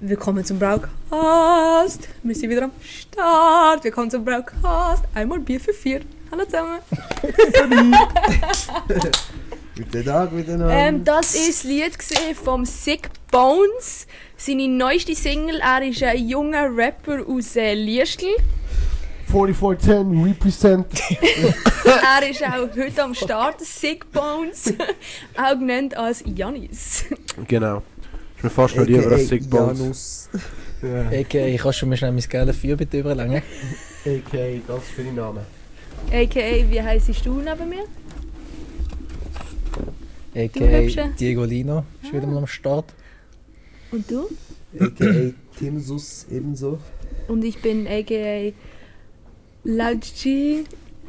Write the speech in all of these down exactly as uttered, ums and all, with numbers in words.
Willkommen zum Braucast. Wir sind wieder am Start. Willkommen zum Braucast. Einmal Bier für vier. Hallo zusammen. Guten Tag miteinander. Ähm, das war das Lied vom Sick Bones. Seine neueste Single. Er ist ein junger Rapper aus äh, Liestl. vierundvierzig zehn represent. Er ist auch heute am Start. Sick Bones. Auch genannt als Janis. Genau. Ich bin fast noch lieber als Sick Bones. Janus. Ja. A K A, kannst du mir schnell mein gelbe Feuer bitte überlegen? A K A, das für deinen Namen. A K A, wie heisst du neben mir? A Du K Hübsche. A Diego Lino ist wieder mal am Start. Und du? A K A Timsus ebenso. Und ich bin A K A Lautji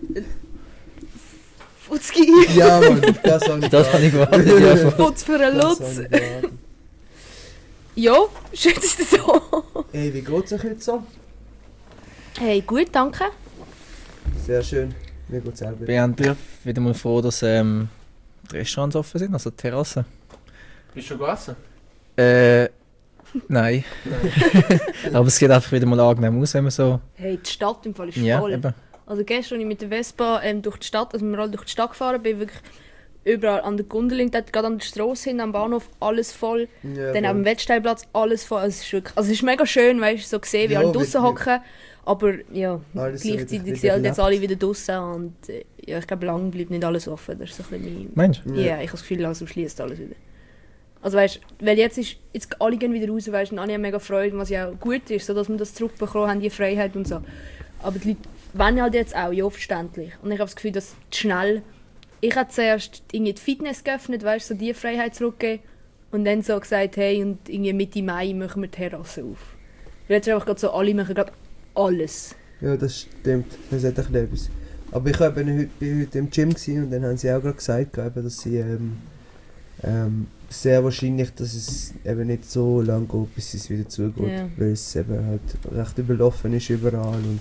Futzki. Ja, Mann, das habe ich Das habe ich gewartet. Ja, voll. Futz für einen Das Lutz. habe ich gewartet. Ja, schön, dass du da. Hey, wie geht's euch heute so? Hey, gut, danke. Sehr schön. Mir geht's auch gut. Wir sind wieder mal froh, dass ähm, die Restaurants offen sind, also die Terrassen. Bist du schon gegessen? Äh, nein. Aber es geht einfach wieder mal angenehm aus, wenn man so... Hey, die Stadt im Fall ist Ja, voll. eben. Also gestern, als ich mit der Vespa ähm, durch die Stadt, also wir alle durch die Stadt gefahren bin, wirklich überall an der Gundeling, dort gerade an der Straße hin, am Bahnhof, alles voll. Ja, Dann voll. am Wettstellplatz, alles voll. Also es ist, wirklich, also es ist mega schön, weißt du, so gesehen, wie Ja, alle draußen wirklich. hocken. Aber ja, Alles so gleichzeitig wieder- sind halt wieder jetzt alle wieder draußen. Und äh, ja, ich glaube, lang bleibt nicht alles offen. Das ist so ein bisschen mein... Mensch. Ja, yeah, ich habe das Gefühl, langsam schließt alles wieder. Also weißt du, weil jetzt ist, jetzt alle gehen wieder raus, weißt du, und alle haben mega Freude, was ja auch gut ist, so dass wir das zurückbekommen haben, die Freiheit und so. Aber die Leute wollen halt jetzt auch, ja, verständlich. Und ich habe das Gefühl, dass schnell, ich habe zuerst irgendwie die Fitness geöffnet, weißt du, so die Freiheit zurückgegeben und dann so gesagt, hey, und irgendwie Mitte Mai machen wir die Terrasse auf. Und jetzt ist einfach gerade so, alle machen gerade alles. Ja, das stimmt. Das hat ein etwas. Aber ich war heute, bin heute im Gym gewesen und dann haben sie auch gerade gesagt, eben, dass sie ähm, ähm, sehr wahrscheinlich, dass es eben nicht so lange geht, bis es wieder zugeht. Ja. Weil es eben halt recht überlaufen ist überall. Und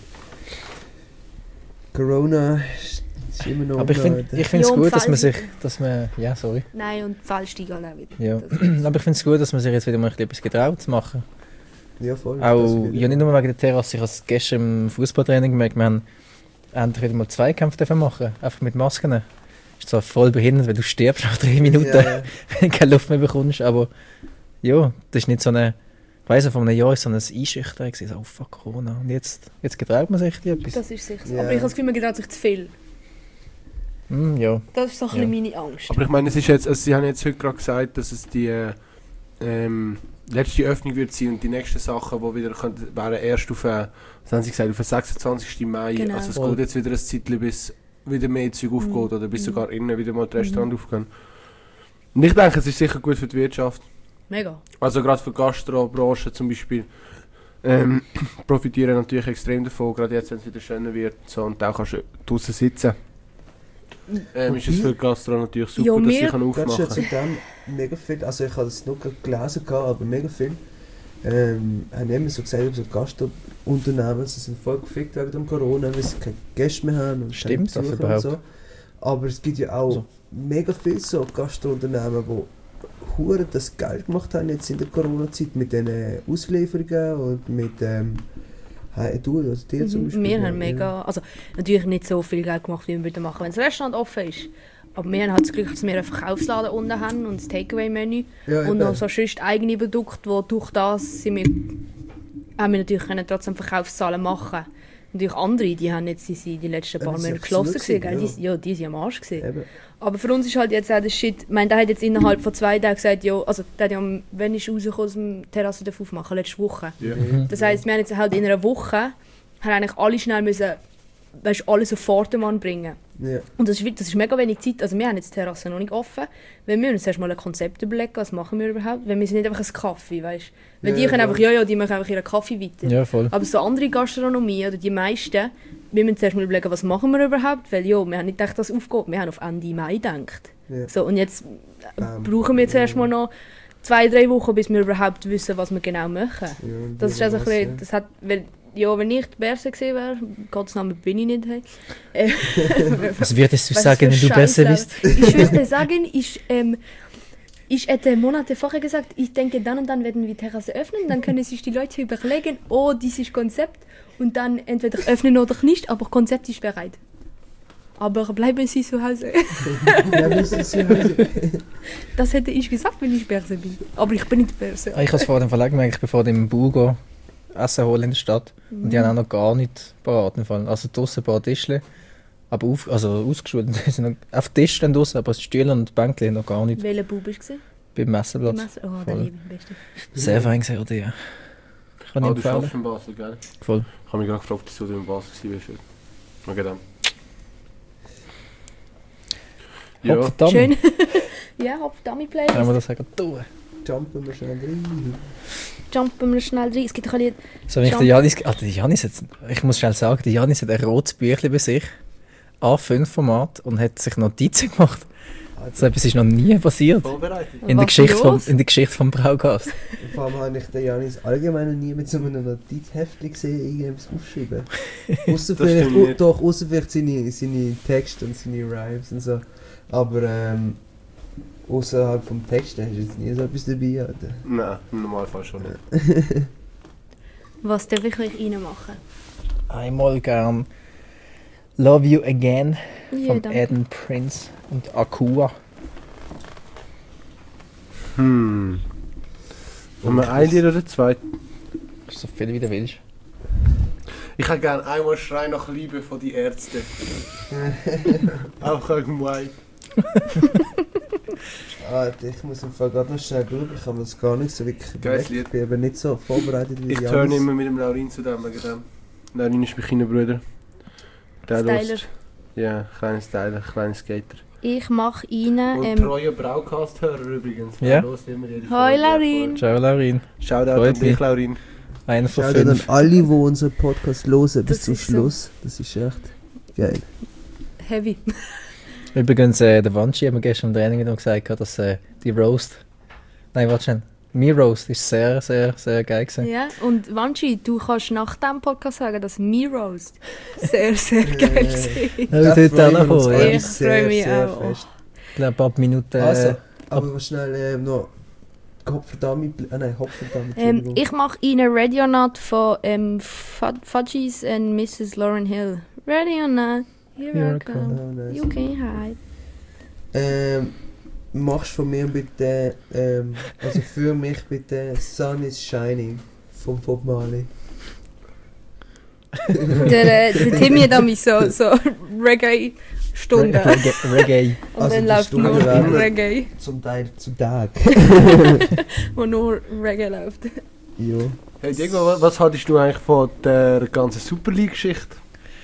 Corona ist ist immer noch... Aber ich finde umgehalten. ich finde es Ja, und gut, dass man falls- sich... Dass man, ja, sorry. Nein, und die Fälle steigen auch wieder. Ja. Das- Aber ich finde es gut, dass man sich jetzt wieder mal etwas getraut zu machen. Ja, voll. das Auch, wieder- ja, nicht nur wegen der Terrasse. Ich habe es gestern im Fußballtraining gemerkt, wir haben endlich wieder mal Zweikämpfe dürfen machen, einfach mit Masken. Ist zwar voll behindert, weil du stirbst nach drei Minuten, Ja, ja. wenn du keine Luft mehr bekommst, aber ja, das ist nicht so eine, ich weiss, vor einem Jahr ist so eine Einschüchterung gewesen, so, oh fuck, Corona. Und jetzt, jetzt getraut man sich etwas. Das ist sicher so. Ja. Aber ich habe das Gefühl, man getraut sich zu viel. Mm, ja. Das ist so ein Ja. bisschen meine Angst. Aber ich meine, es ist jetzt, also sie haben jetzt heute gerade gesagt, dass es die äh, ähm, letzte Öffnung wird sein und die nächsten Sachen, die wieder können, wären erst auf, äh, was haben sie gesagt, auf den sechsundzwanzigsten Mai. Genau. Also es Voll. geht jetzt wieder ein Zeitchen, bis wieder mehr Zeug aufgeht Mhm. oder bis Mhm. sogar innen wieder mal die Mhm. Restaurants aufgehen. Und ich denke, es ist sicher gut für die Wirtschaft. Mega. Also gerade für die Gastrobranche zum Beispiel ähm, profitieren natürlich extrem davon, gerade jetzt, wenn es wieder schöner wird so, und auch kannst du draußen sitzen. Ähm, ist es für die Gastro natürlich super, Ja, dass sie wir- kann Das ist aufmachen ja zu dem mega viel, also ich habe das nur gerade gelesen, gehabt, aber mega viel. Ähm, haben immer so gesagt, über so Gastunternehmen, sie sind voll gefickt wegen dem Corona, weil sie keine Gäste mehr haben und Stimmt das keine Besucher überhaupt? und so. Aber es gibt ja auch So. mega viele so Gastrounternehmen, die hure das Geld gemacht haben jetzt in der Corona-Zeit mit den Auslieferungen und mit ähm, hey, du, also dir zum Mhm. Beispiel. Wir ja, haben mega, also natürlich nicht so viel Geld gemacht, wie wir würden machen, wenn das Restaurant offen ist. Aber wir haben halt das Glück, dass wir einen Verkaufsladen unten haben und das Takeaway-Menü. Ja, Und eben. noch so sonst eigene Produkte, wo durch das sind wir, haben wir natürlich können trotzdem Verkaufszahlen machen. Natürlich andere, die haben jetzt die, sind die letzten Ja, paar die sind Monate geschlossen geschlossen, gewesen, gell? ja. Die, ja, die sind am Arsch gewesen. Eben. Aber für uns ist halt jetzt auch der Shit, ich meine, der hat jetzt innerhalb von zwei Tagen gesagt, ja, also der hat ja, am- wann ist rausgekommen aus dem Terrasse aufmachen, letzte Woche. Ja. Mhm. Das heisst, wir haben jetzt halt in einer Woche, haben eigentlich alle schnell müssen, weißt, alles auf Vordermann bringen. Ja. Und das ist, wirklich- das ist mega wenig Zeit. Also wir haben jetzt die Terrasse noch nicht offen. Weil wir müssen uns erst mal ein Konzept überlegen, was machen wir überhaupt. Weil wir sind nicht einfach ein Kaffee, weißt du. Weil Ja, die ja, können voll. einfach, ja, ja, die machen einfach ihren Kaffee weiter. Ja, voll. Aber so andere Gastronomie, oder die meisten, wir müssen zuerst mal überlegen, was machen wir überhaupt. Weil ja, wir haben nicht gedacht, dass es aufgeht. Wir haben auf Ende Mai gedacht. Ja. So, und jetzt Bam. brauchen wir zuerst mal noch zwei, drei Wochen, bis wir überhaupt wissen, was wir genau machen. Ja, und Das ist wie also ein was, bisschen, das hat, weil, ja, wenn ich die Berse gesehen wäre, Gottes Namen bin ich nicht. Hey. Äh, Was würdest du Was sagen, für wenn du besser Scheiße. bist? Ich würde sagen, ist, ähm, Ich hätte Monate vorher gesagt, ich denke, dann und dann werden wir Terrasse öffnen, dann können sich die Leute überlegen, oh, dieses Konzept, und dann entweder öffnen oder nicht, aber Konzept ist bereit. Aber bleiben Sie zu Hause. Bleiben Sie zu Hause. Das hätte ich gesagt, wenn ich Berse bin. Aber ich bin nicht Berse. Ich habe es vor dem Verlag gemerkt, bevor dem Bugo Essen holen in der Stadt. Und die haben auch noch gar nicht parat. im Fall. Also draussen ein paar Tischchen, aber auf, also ausgeschult. Die sind noch auf Tisch dann draussen, aber die Stühle und die Bänke noch gar nicht. Welcher Bub bist du? Beim Messenplatz. Messe- Oh, der Voll. Liebe, beste. Sehr fein gesehen, oder ja. Kann ich Ah, du empfehlen. schaffst in Basel, gell? Voll. Ich habe mich gerade gefragt, dass du in Basel warst. Okay, dann. Ja, Hopf, Schön. Ja, Hopf Dummy Play. Können wir das sagen? Du. Jumpen wir schnell rein. Jumpen wir schnell rein. Es gibt doch ein Lied. So, wenn ich den Janis, ah, der Janis jetzt, ich muss schnell sagen, der Janis hat ein rotes Büchlein bei sich, A fünf Format, und hat sich Notizen gemacht. So etwas ist noch nie passiert. vorbereitet. In der, Was Geschichte vom, los? in der Geschichte vom Braugast. Und vor allem habe ich den Janis allgemein noch nie mit so einem Notizheftchen gesehen, irgendwas aufschreiben. Ausser Das vielleicht, stimmt oh, nicht. doch, außer vielleicht seine, seine Texte und seine Rhymes und so. Aber ähm, außerhalb vom Text hast du jetzt nie so etwas dabei. Alter. Nein, im Normalfall schon nicht. Was darf ich euch reinmachen? Einmal gern Love You Again Ja, von danke. Eden Prince und Akua. Hm. Und wir ein Lied oder zwei? So viel wie du willst. Ich hätte gerne einmal Schrei nach Liebe von die Ärzte. Auch gemein. Alter, ich muss im Fall gerade noch schnell schauen, ich habe das gar nicht so wirklich Geiles überlegt. Lied. Ich bin aber nicht so vorbereitet wie Ich Janis. turne immer mit dem Laurin zu dem, wegen dem. Laurin ist mein kleiner Bruder. Der Styler. hört- Ja, kleiner Styler, kleiner Skater. Ich mache rein. Und Ähm, treuer Braucast-Hörer übrigens. Ja. Der hört immer jede Hoi, Folge. Laurin. Ciao Laurin. Shoutout Freut an dich, mich. Laurin. Einer von Schaut an fünf. alle, die unseren Podcast hören bis Das zum ist so. Schluss. Das ist echt geil. Heavy. Übrigens, äh, der Wanchi hat mir gestern im Training noch gesagt, dass äh, die Roast... Nein, warte schon. Mein Roast ist sehr, sehr, sehr geil gewesen. Ja, und Wanchi, du kannst nach dem Podcast sagen, dass mein Roast sehr, sehr geil Äh, war. Ja, Da dort freuen wir auch uns noch, alle ja. Ich sehr, freue mich sehr auch. fest. Ich glaube, ab Minute... Also, Äh, aber schnell ähm, noch Kopferdami, ah nein, Hopferdami. Ähm, ich mache Ihnen Ready or Not von ähm, Fud- Fudgies and Missus Lauryn Hill. Ready or Not, here Here I I come. Oh, nice. You can hide. Ähm, machst von mir bitte, ähm, also für mich bitte Sun is Shining von Bob Marley. Der, äh, der Timmy hat mich so, so Reggae-Stunde. Reggae. Reggae. Und Also dann die läuft Stunde nur werden- Reggae, Zum Teil zu Tag. wo nur Reggae läuft. Jo. Hey Diego, wa- was haltest du eigentlich von der ganzen Super League-Geschichte?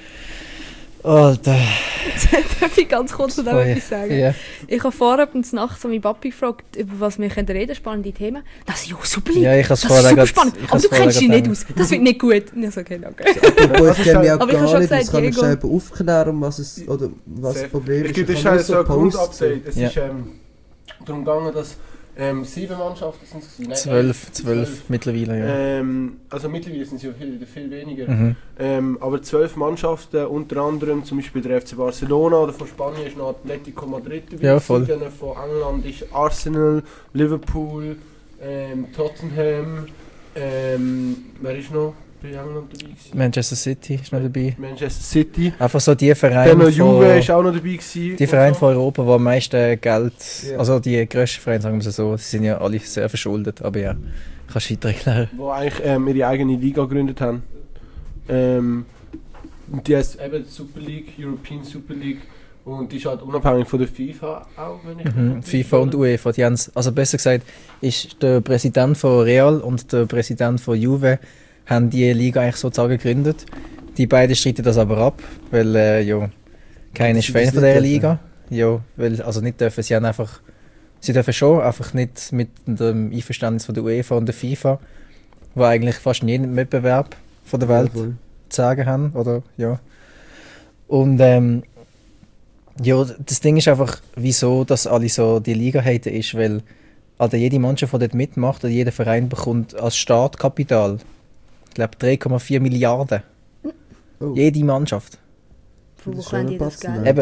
Alter. Darf ich ganz kurz zu dem Oh, etwas sagen? Ja. Ich habe vorher und nachts so meinen Papi gefragt, über was wir reden können, spannende Themen. Das ist ja super lieb. Ja, ich habe es Das ist vorher super grad- spannend. ich Aber hab's du vorher kennst dich grad nicht aus. Das wird nicht gut. Und ich so, okay, danke. Obwohl, ich kenne mich auch Aber ich hab gar schon nicht, gesagt, das kann ich Diego- selber aufklären, um was es, oder was das Problem ist. Es gibt Ich ein habe nur so ein Posts Grundupdate. Es Ja. ist ähm, darum gegangen, dass ähm, sieben Mannschaften sind es gewesen. Nein, Zwölf, elf, zwölf mittlerweile, ja. Ähm, also mittlerweile sind es ja viel, viel weniger. Mhm. Ähm, aber zwölf Mannschaften, unter anderem zum Beispiel der F C Barcelona, oder von Spanien ist noch Atletico Madrid dabei. Ja, voll. Dann von England ist Arsenal, Liverpool, ähm, Tottenham, ähm, wer ist noch bei England dabei gewesen? Manchester City ist noch dabei. Manchester City. Einfach so die Dann Vereine noch Juve von, ist auch noch dabei gewesen. die und Vereine so. von Europa, die am meisten Geld, Ja. also die grössten Vereine, sagen wir es so, sie sind ja alle sehr verschuldet, aber ja, kannst du weiter erklären. Die eigentlich ähm, ihre eigene Liga gegründet haben. Ähm, und die heißt eben Super League, European Super League. Und die ist halt unabhängig von der FIFA auch, wenn ich Mhm. FIFA und UEFA, die haben's, also besser gesagt, ist der Präsident von Real und der Präsident von Juve haben die Liga eigentlich sozusagen gegründet. Die beiden streiten das aber ab, weil äh, ja, keiner ist Sie Fan das von nicht dieser dürfen. Liga. Ja, weil, also nicht dürfen, sie haben einfach, sie dürfen schon, einfach nicht mit dem Einverständnis von der UEFA und der FIFA, wo eigentlich fast in jedem Wettbewerb von der Welt Jawohl. zu sagen haben, oder ja. Und ähm, ja, das Ding ist einfach, wieso dass alle so die Liga haten, ist, weil also jede Mannschaft, die dort mitmacht, oder jeder Verein bekommt als Startkapital, ich glaube drei Komma vier Milliarden. Oh. Jede Mannschaft. Von wo Das ist schon können die ein das Batzen, Geld? ne? Eben,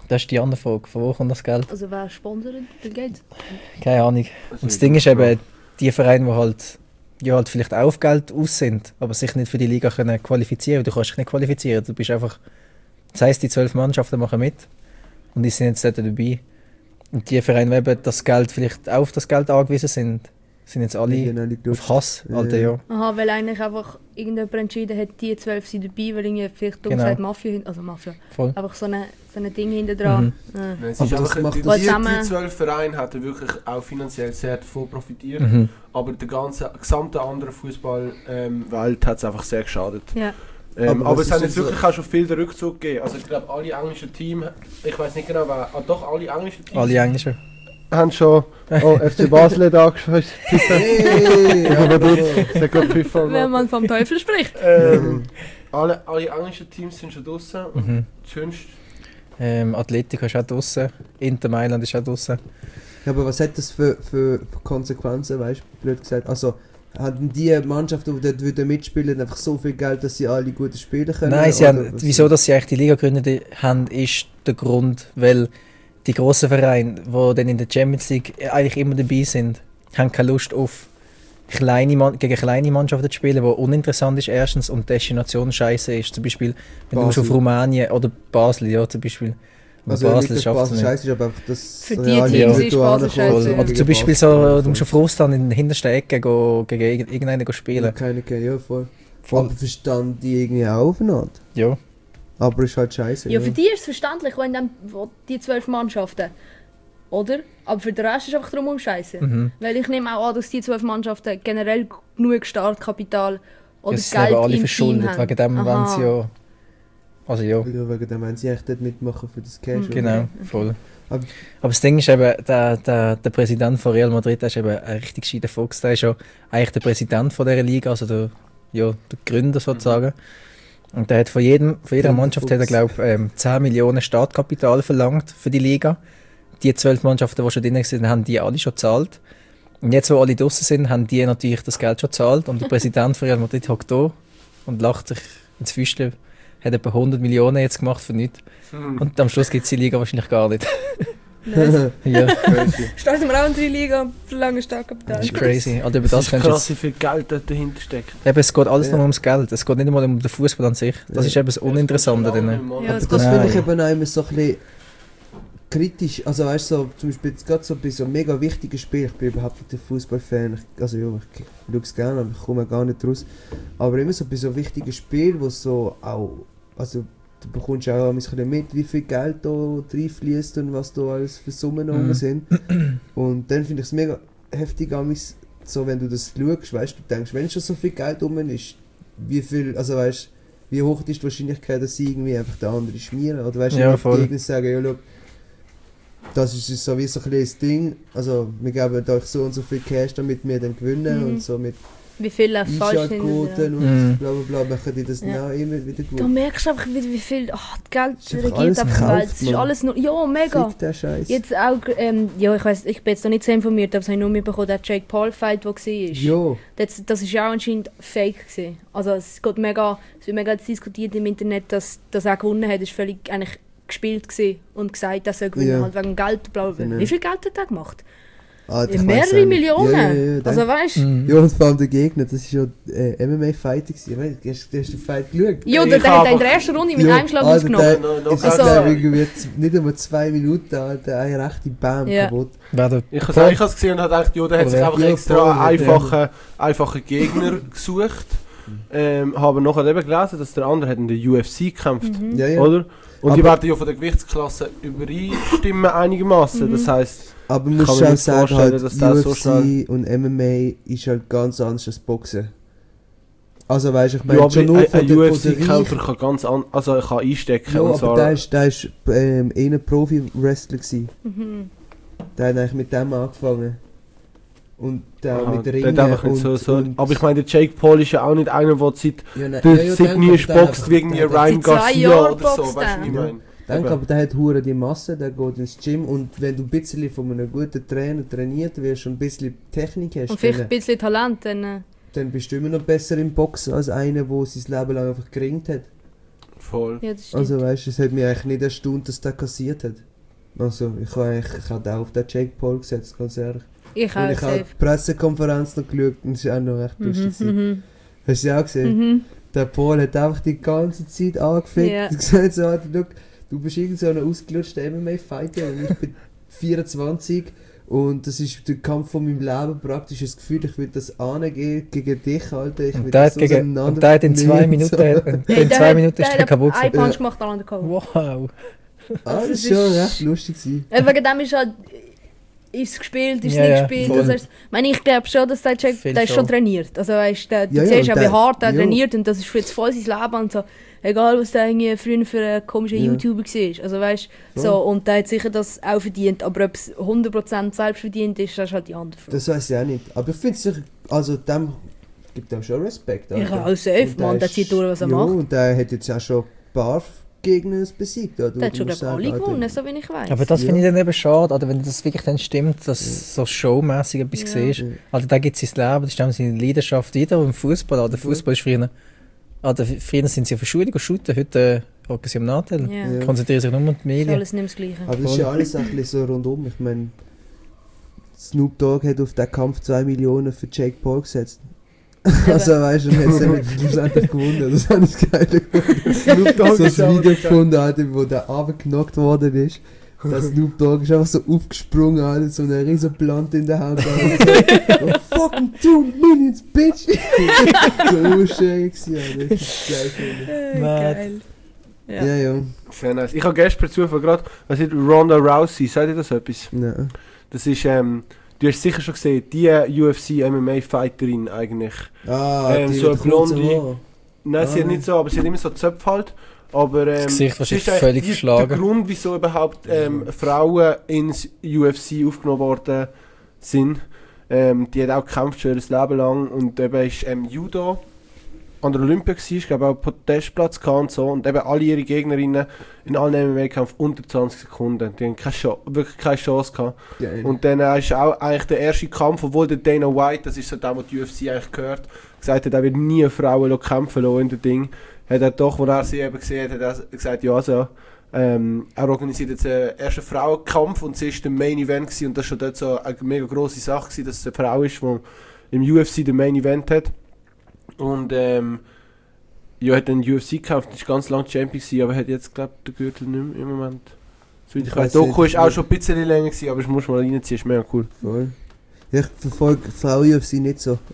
Das ist die andere Frage. Von wo kommt das Geld? Also wer sponsert das Geld? Keine Ahnung. Und das Ding ist eben, die Vereine, die halt, ja, halt vielleicht auch auf Geld aus sind, aber sich nicht für die Liga können qualifizieren. Du kannst dich nicht qualifizieren. Du bist einfach... Das heisst, die zwölf Mannschaften machen mit und die sind jetzt dort dabei. Und die Vereine, die eben das Geld vielleicht auch auf das Geld angewiesen sind, sind jetzt alle Die gehen alle durch. auf Hass. Alter, ja. Aha, weil eigentlich einfach irgendjemand entschieden hat, die zwölf sind dabei, weil irgendwie vielleicht dumm Genau. gesagt Mafia, hin- also Mafia, Voll. einfach so eine, so eine Ding hinter dran. Mhm. Ja. Nein, es Aber ist das einfach, macht die, das- die, zusammen- die zwölf Vereine hätten wirklich auch finanziell sehr davon profitiert, Mhm. aber der ganze gesamte andere Fußballwelt ähm, Welt hat es einfach sehr geschadet. Ja. Ähm, Aber aber, was es hat ist jetzt denn so- wirklich auch schon viel den Rückzug gegeben. Also ich glaube, alle englischen Teams, ich weiß nicht genau wer, ah, doch alle englischen Teams Alle Englischen. haben schon, oh, F C Basel hat angeschaut. Hey! Aber dort, der geht FIFA Wenn man vom Teufel spricht. ähm, alle, alle englischen Teams sind schon draußen und Mhm. das Schönste. Ähm, Atletico ist auch draussen. Inter Mailand ist auch draussen. Ja, aber was hat das für, für, für Konsequenzen, weißt du, blöd gesagt? Also, hatten die Mannschaften, die dort würden mitspielen, einfach so viel Geld, dass sie alle gute spielen können? Nein, sie Oder haben, was- wieso dass sie eigentlich die Liga gegründet haben, ist der Grund, weil die grossen Vereine, die dann in der Champions League eigentlich immer dabei sind, haben keine Lust auf kleine Mann, gegen kleine Mannschaften zu spielen, die uninteressant ist erstens und die Destination scheiße ist. Zum Beispiel, wenn Basel. du auf Rumänien oder Basel, ja zum Beispiel. Aber Also Basel nicht, dass schafft es Basel nicht. scheiße ist, aber einfach das... Für die reale Teams Leute, ist die Basel ankommen, scheiße. so Oder Oder gegen zum Beispiel Basel. so, du musst auf Russland in der hintersten Ecke go, gegen irgend- irgendeinen go spielen. Keine kennen, ja, voll. Voll. Aber verstand die irgendwie auch auf eine Art. Ja. Aber ist halt scheiße. Ja, für die ist es verständlich, wenn dann wo die zwölf Mannschaften, oder? Aber für den Rest ist einfach drumherum scheiße. Mhm. Weil ich nehme auch an, dass die zwölf Mannschaften generell genug Startkapital oder Es sind Geld aber alle im verschuldet, Team haben. wegen dem Aha. wollen sie ja... Also ja. Ja, wegen dem wollen sie echt dort mitmachen für das Cash. Mhm. Genau, voll. Aber- Aber das Ding ist eben, der, der, der Präsident von Real Madrid, der ist eben ein richtig gescheiter Fuchs. Der ist ja eigentlich der Präsident von dieser Liga, also der, ja, der Gründer sozusagen. Und der hat von, jedem, von jeder Der Mannschaft hat er, Fuchs. glaub, ähm, zehn Millionen Startkapital verlangt für die Liga. Die zwölf Mannschaften, die schon drin sind, haben die alle schon gezahlt. Und jetzt, wo alle draussen sind, haben die natürlich das Geld schon gezahlt. Und der Präsident von Real Madrid hockt da und lacht sich ins Füßchen. Hat etwa hundert Millionen jetzt gemacht für nichts. Hm. Und am Schluss gibt es die Liga wahrscheinlich gar nicht. Nice. Ja, Crazy. Starten wir auch in die Liga, verlangen Startkapital. das ist crazy. Also über Das das ist kannst du krass, jetzt, wie viel Geld dort dahinter steckt. eben, es geht alles Ja. nur ums Geld. Es geht nicht einmal um den Fußball an sich. Das Ja. ist eben das Uninteressante drin. Ja, Aber es das geht- finde ich Nein. eben auch immer so ein bisschen kritisch. Also weißt du, so, zum Beispiel jetzt gerade so bei so mega wichtigen Spielen, ich bin überhaupt nicht ein Fußballfan, ich- also ja, ich schaue es gerne, aber ich komme gar nicht raus. Aber immer so bei so wichtigen Spielen, wo so auch, also du bekommst auch ein bisschen mit, wie viel Geld da reinfließt und was da alles für Summen Mhm. mhm. sind. Und dann finde ich es mega heftig, amigs, so wenn du das schaust, weißt du, denkst, wenn schon so viel Geld rum ist, wie viel, also weißt wie hoch ist die Wahrscheinlichkeit, dass sie irgendwie einfach den anderen schmieren? Oder weißt du, Ja, wenn voll. die Gegner sagen, ja, schau, das ist so wie so ein kleines Ding, also wir geben euch so und so viel Cash, damit wir dann gewinnen Mhm. und so mit Wie viele falsch sind. Einschaltquoten und Mhm. bla bla bla, machen die das Ja. dann auch immer wieder gut. Du merkst einfach, wie, wie viel ach, das Geld ist einfach regiert alles einfach die gekauft, Welt. Es ist Mann. alles nur... Ja, mega. Fick der Scheiß. Jetzt auch, ähm, ja, ich weiss, ich bin jetzt noch nicht so informiert, aber das habe ich nur mitbekommen, der Jake Paul-Fight, der war. Jo, Das, das ist ja auch anscheinend fake gewesen. Also es geht mega, es wird mega diskutiert im Internet, dass, dass er gewonnen hat, ist völlig eigentlich gespielt gewesen und gesagt, dass er gewinnen Ja. halt wegen Geld, bla bla. Genau. Wie viel Geld hat er gemacht? Alter, Ja, ich weiss mehrere auch nicht. Millionen. Ja, ja, ja, Also weißt du? Mhm. ja, und vor allem der Gegner, das war ja äh, M M A-Fighter. Ich meine, du hast, du hast den Fight geschaut. Ja, Ich der, der hab hat in einfach- der ersten Runde mit Ja, einem Schlag Alter, ausgenommen. der- No, no, Es Also- ist glaube ich irgendwie z- nicht einmal zwei Minuten, Alter, eine rechte Bam Ja. kaputt. Wer der Ich Paul- habe es gesehen und habe gedacht, ja, der hat Oder sich wer- einfach Ja, extra voll, einen ja. einfachen, einfachen Gegner gesucht. Ähm, habe nachher eben gelesen, dass der andere hat in der U F C gekämpft, Mhm. Ja, ja. oder? Und die Aber- werden ja von der Gewichtsklasse übereinstimmen einigermaßen. Mhm. Das heisst, Aber Ich man kann muss mir auch nicht sagen, vorstellen, halt, dass der so U F C und M M A ist halt ganz anders als Boxen. Also weißt du, ich meine, ja, aber schon nur ein, von ein der, U von F der C-Kämpfer Reich- kann ganz an, also er kann einstecken. Ja, und aber zwar, der ist, der ist ähm, eher ein Profi-Wrestler gewesen. Mhm. Der hat eigentlich mit dem angefangen. Und der Aha, mit der Ringen hat einfach nicht und, so, so. und Aber ich meine, der Jake Paul ist ja auch nicht einer, der seit ja, nein, der ja, ja, Sydney danke, ist aber der boxt hat- wie irgendwie der hat- Ryan Seit zwei Garcia Jahren oder so. boxt Weißt du, wie ich er. meine? Danke, Eben. aber der hat hure die Masse, der geht ins Gym und wenn du ein bisschen von einem guten Trainer trainiert wirst und ein bisschen Technik hast, Und vielleicht ein dann, bisschen Talent, dann... äh, dann bist du immer noch besser im Boxen als einer, der sein Leben lang einfach geringt hat. Voll. Ja, das stimmt. Also weißt du, es hat mich eigentlich nicht erstaunt, dass der kassiert hat. Also ich habe eigentlich, ich habe auch auf den Jake Paul gesetzt, ganz ehrlich. ich Und auch, ich habe safe. die Pressekonferenz noch geschaut und es ist auch noch recht lustig. Mhm, gewesen. mhm, Hast du sie auch gesehen? mhm. Der Paul hat einfach die ganze Zeit angefickt Ja. und gesagt so, Alter, look, du bist irgend so ein ausgelutschter M M A-Fighter und ich bin vierundzwanzig und das ist der Kampf von meinem Leben, praktisch das Gefühl, ich will das angehen gegen dich, Alter. Ich will Und der das hat, gegen, auseinander und der hat in zwei nehmen, Minuten, so. in Hey, in der zwei hat- Minuten ist der der hat kaputt einen gewesen. Punch gemacht, alle K O. Wow. Ah, das Das ist schon ist- recht lustig gewesen. Äh, Wegen dem ist halt, ist es gespielt, ist es Ja, nicht ja, gespielt. voll. Also, ich meine, ich glaube schon, dass der Jack, Viel der ist schon schon. trainiert. Also weißt, der, du Ja, ja, siehst ja, und wie der- hart er ja. trainiert und das ist für jetzt voll sein Leben und so. Egal, was der irgendwie früher für ein komischer Ja. YouTuber war. Also weißt, Voll. so, und der hat sicher das auch verdient. Aber ob es hundert Prozent selbst verdient ist, das ist halt die andere Frage. Das weiß ich auch nicht. Aber ich finde es sicher, also dem gibt dem schon Respekt. Ich Alter. auch safe, Und Mann, der ist- zieht durch, was er ja, macht. und der hat jetzt auch schon ein paar Gegner besiegt. Oder? Der hat Du schon musst glaub, alle sagen, Alter, gewonnen, so wie ich weiß. Aber das Ja. finde ich dann eben schade, oder wenn das wirklich dann stimmt, dass so showmäßig etwas Ja. siehst. Ja. Also da gibt es sein Leben, das ist dann seine Leidenschaft wieder im Fußball. Oder Fußball ist früher, oder früher sind sie auf der Schule shooten, heute äh, hocken sie am Nachteil. Ja, Ja. Konzentrieren sich nur um die ist Medien. alles nicht das Gleiche. Aber das ist ja alles ein bisschen so rundum. Ich meine, Snoop Dogg hat auf den Kampf zwei Millionen für Jake Paul gesetzt. Also weißt du, und hat es dann schlussendlich gewonnen. Das habe ich geil gefunden. Snoop Dogg So ist ein auch Video geil. gefunden, Alter, wo der runtergenockt worden ist. Der Snoop Dogg ist einfach so aufgesprungen, Alter, so eine riesen Plante in der Hand. Alter. So, fucking two minutes, bitch! So schön gewesen, Alter. Das ist geil gefunden. Äh, Mad. geil. Ja, Ja. ja. Sehr nice. Ich habe gestern per Zufall gerade, was ist Ronda Rousey, sagt ihr das etwas? Nein. Das ist, ähm, du hast sicher schon gesehen, die U F C M M A-Fighterin eigentlich. Ah, Ähm, die so mit eine kurzen blonde- Haaren. Nein, sie hat Ah. nicht so, aber sie hat immer so Zöpfe halt. Aber ähm, Das Gesicht sie wahrscheinlich ist eigentlich völlig die- verschlagen. Der Grund, wieso überhaupt ähm, Frauen ins U F C aufgenommen worden sind, ähm, die hat auch gekämpft schon ihr Leben lang und eben ist ähm, Judo an der Olympia gewesen, ich glaube auch einen Podestplatz gehabt und so und eben alle ihre Gegnerinnen in allen M M A-Kämpfen unter zwanzig Sekunden, die haben keine Chance, wirklich keine Chance gehabt. Geil. Und dann äh, ist auch eigentlich der erste Kampf, obwohl der Dana White, das ist so der, was die U F C eigentlich gehört, gesagt hat, er wird nie Frauen lassen kämpfen lassen in dem Ding. Hat er doch, als er sie eben gesehen hat, hat er gesagt, ja, also, ähm, er organisiert jetzt einen ersten Frauenkampf und sie war der Main Event gewesen, und das war schon dort so eine mega grosse Sache gewesen, dass es eine Frau ist, die im U F C den Main Event hat. Und ähm, ja, hat dann U F C gekauft, ist ganz lange Champion gewesen, aber hat jetzt, glaube ich, den Gürtel nicht mehr im Moment. So, ich Ich weiß, weiss Doku nicht, ist auch ich- schon ein bisschen länger gewesen, aber das musst du mal reinziehen, ist mega cool. Voll. Ich verfolge Frauen-U F C nicht so.